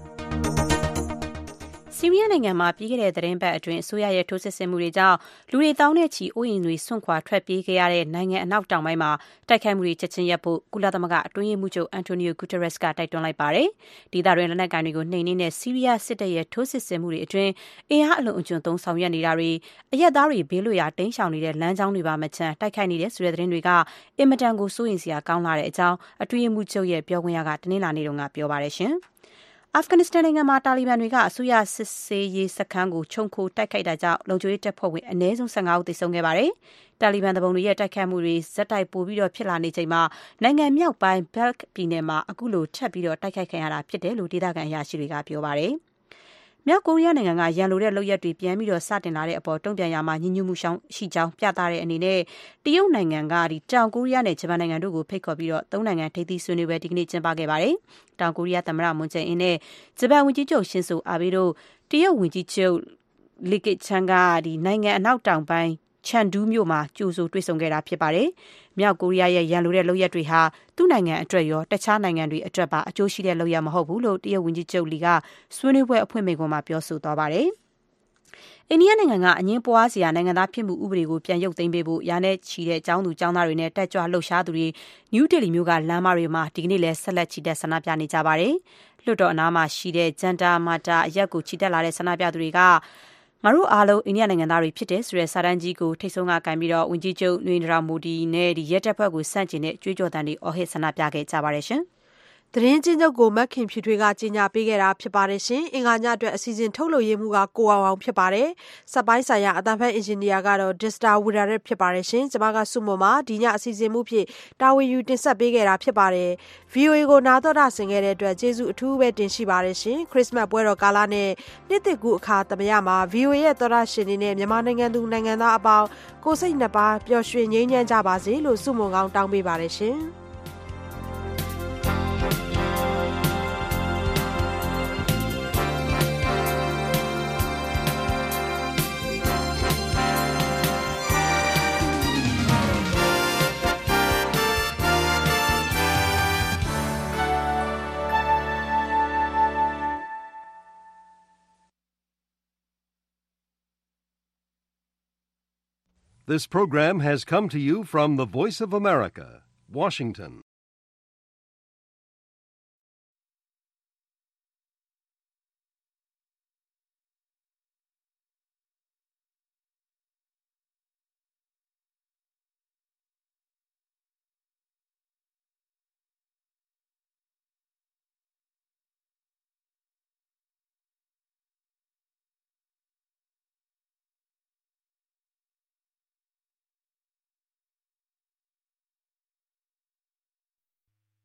ဆီးရီးယားနိုင်ငံမှာပြီးခဲ့တဲ့သတင်းပတ်အတွင်းအစိုးရရဲ့ထိုးစစ်ဆင်မှုတွေကြောင့်လူတွေတောင်းတဲ့ချီအိုးအိမ်တွေဆွန့်ခွာထွက်ပြေးခဲ့ရတဲ့နိုင်ငံအနောက်တောင်ပိုင်းမှာတိုက်ခိုက်မှုတွေချက်ချင်းရပ်ဖို့ကုလသမဂ္ဂအတွင်းရေးမှူးချုပ်အန်တိုနီယိုဂူတာရက်စ်ကတိုက်တွန်းလိုက်ပါတယ်။ဒေသတွင်းလက်နက်ကိုင်တွေကိုနှိမ်နင်းတဲ့ဆီးရီးယားစစ်တပ်ရဲ့ထိုးစစ်ဆင်မှုတွေအတွင်းအင်အားအလွန်အကျွံသုံးဆောင်ရွက်နေတာတွေအရက်သားတွေဘေးလွတ်ရာတိမ်းရှောင်နေတဲ့လမ်းကြောင်းတွေပါမချမ်းတိုက်ခိုက်နေတဲ့ဆိုတဲ့သတင်းတွေကအင်မတန်ကိုစိုးရိမ်စရာကောင်းလာတဲ့အကြောင်းအတွင်းရေးမှူးချုပ်ရဲ့ပြောခွင့်ရကတနင်္လာနေ့တုန်းကပြောပါတယ်ရှင်။အာဖဂန်နစ္စတန်နိုင်ငံမှာတာလီဘန်တွေကအစိုးရစစ်ဆေးရေးစခန်းကိုချုံခိုတိုက်ခိုက်တာကြောင့်လုံခြုံရေးတပ်ဖွဲ့ဝင်အနည်းဆုံး၁၅ဦးသေဆုံးခဲ့ပါတယ်။တာလီဘန်တပုံတွေရဲ့တိုက်ခိုက်မှုတွေဇက်တိုက်ပိုပြီးတော့ဖြစ်လာနေချိန်မှာနိုင်ငံမြောက်ပိုင်းဘက်ပြည်နယ်မှာအခုလိုထပ်ပြီးတော့တိုက်ခိုက်ခံရတာဖြစ်တယ်လို့ဒေသခံအရာရှိတွေကပြောပါတယ်။မြောက်ကိုရီးယားနိုင်ငံကရန်လိုတဲ့လုပ်ရက်တွေပြန်ပြီးတော့စတင်လာတဲ့အပေါ်တုံ့ပြန်ရမှာညီညွတ်မှုရှိကြောင်းပြသတဲ့အနေနဲ့တရုတ်နိုင်ငံကဒီတောင်ကိုရီးယားနဲ့ဂျပန်နိုင်ငံတို့ကိုဖိတ်ခေါ်ပြီးတော့သုံးနိုင်ငံထိပ်သီးဆွေးနွေးပွဲဒီကနေ့ကျင်းပခဲ့ပါတယ်။တောင်ကိုရီးယားသမ္မတမွန်ဂျယ်အင်းနဲ့ဂျပန်ဝန်ကြီးချုပ်ရှင်ဆိုအာဘေတို့တရုတ်ဝန်ကြီးချုပ်လီကစ်ချန်ကဒီနိုင်ငံအနောက်တောင်ပိုင်းချန်ဒူးမြို့မှာကြိုဆိုတွေ့ဆုံခဲ့တာဖြစ်ပါတယ်။မြောက်ကိုရီးယားရဲ့ရန်လိုတဲ့လုပ်ရက်တွေဟာသူ့နိုင်ငံအတွက်ရောတခြားနိုင်ငံတွေအတွက်ပါအကျိုးရှိတဲ့လုပ်ရက်မဟုတ်ဘူးလို့တရုတ်ဝန်ကြီးချုပ်လီကဆွေးနွေးပွဲအဖွင့်မိန့်ခွန်းမှာပြောဆိုသွားပါတယ်။အိန္ဒိယနိုင်ငံကအငင်းပွားစရာနိုင်ငံသားဖြစ်မှုဥပဒေကိုပြန်ရုပ်သိမ်းပေးဖို့ရာနဲ့ချီတဲ့ចောင်းသူចောင်းသားတွေနဲ့တက်ကြွလှုပ်ရှားသူတွေနယူးဒေလီမြို့ကလမ်းမတွေမှာဒီကနေ့လဲဆက်လက်ချီတက်ဆန္ဒပြနေကြပါတယ်။လွှတ်တော်အနားမှာရှိတဲ့ဂျန်တာမာတာအရက်ကိုချီတက်လာတဲ့ဆန္ဒပြသူတွေကငါတို့အားလုံးအိန္ဒိယနိုင်ငံသားတွေဖြစ်တဲ့ဆိုတဲ့စာတန်းကြီးကိုထိတ်ဆုံးကကင်ပြီးတော့ဝန်ကြီးချုပ်နွေန္ဒရာမိုဒီနဲ့ဒီရဲတပ်ဖွဲ့ကိုစန့်ကျင်တဲ့ကြွေးကြော်သံတွေအော်ဟစ်ဆန္ဒပြခဲ့ကြပါတယ်ရှင်။သတင်းချင်းချုပ်ကိုမက်ခင်ဖြူထွေးကကြီးညာပေးခဲ့တာဖြစ်ပါတယ်ရှင်။အင်္ဂါညအတွက်အစီအစဉ်ထုတ်လုပ်ရေးမှုကကိုအောင်အောင်ဖြစ်ပါတယ်။စက်ပိုင်းဆိုင်ရာအတန်ဖက်အင်ဂျင်နီယာကတော့ဒစ်စတာဝီရာရက်ဖြစ်ပါတယ်ရှင်။ကျွန်မကစုမွန်မှာဒီညအစီအစဉ်မှုဖြစ်တာဝန်ယူတင်ဆက်ပေးခဲ့တာဖြစ်ပါတယ်။ ဗီအိုအေ ကိုနားတော်တာဆင်ခဲ့တဲ့အတွက်ကျေးဇူးအထူးပဲတင်ရှိပါတယ်ရှင်။ခရစ်စမတ်ပွဲတော်ကာလနဲ့နှစ်သစ်ကူးအခါသမယမှာ ဗီအိုအေ ရဲ့တော်တာရှင်တွေနဲ့မြန်မာနိုင်ငံသူနိုင်ငံသားအပေါင်းကိုစိတ်နှစ်ပါးပျော်ရွှင်ငြိမ်းချမ်းကြပါစေလို့စုမွန်ကောင်းတောင်းပေးပါတယ်ရှင်။ This program has come to you from the Voice of America, Washington.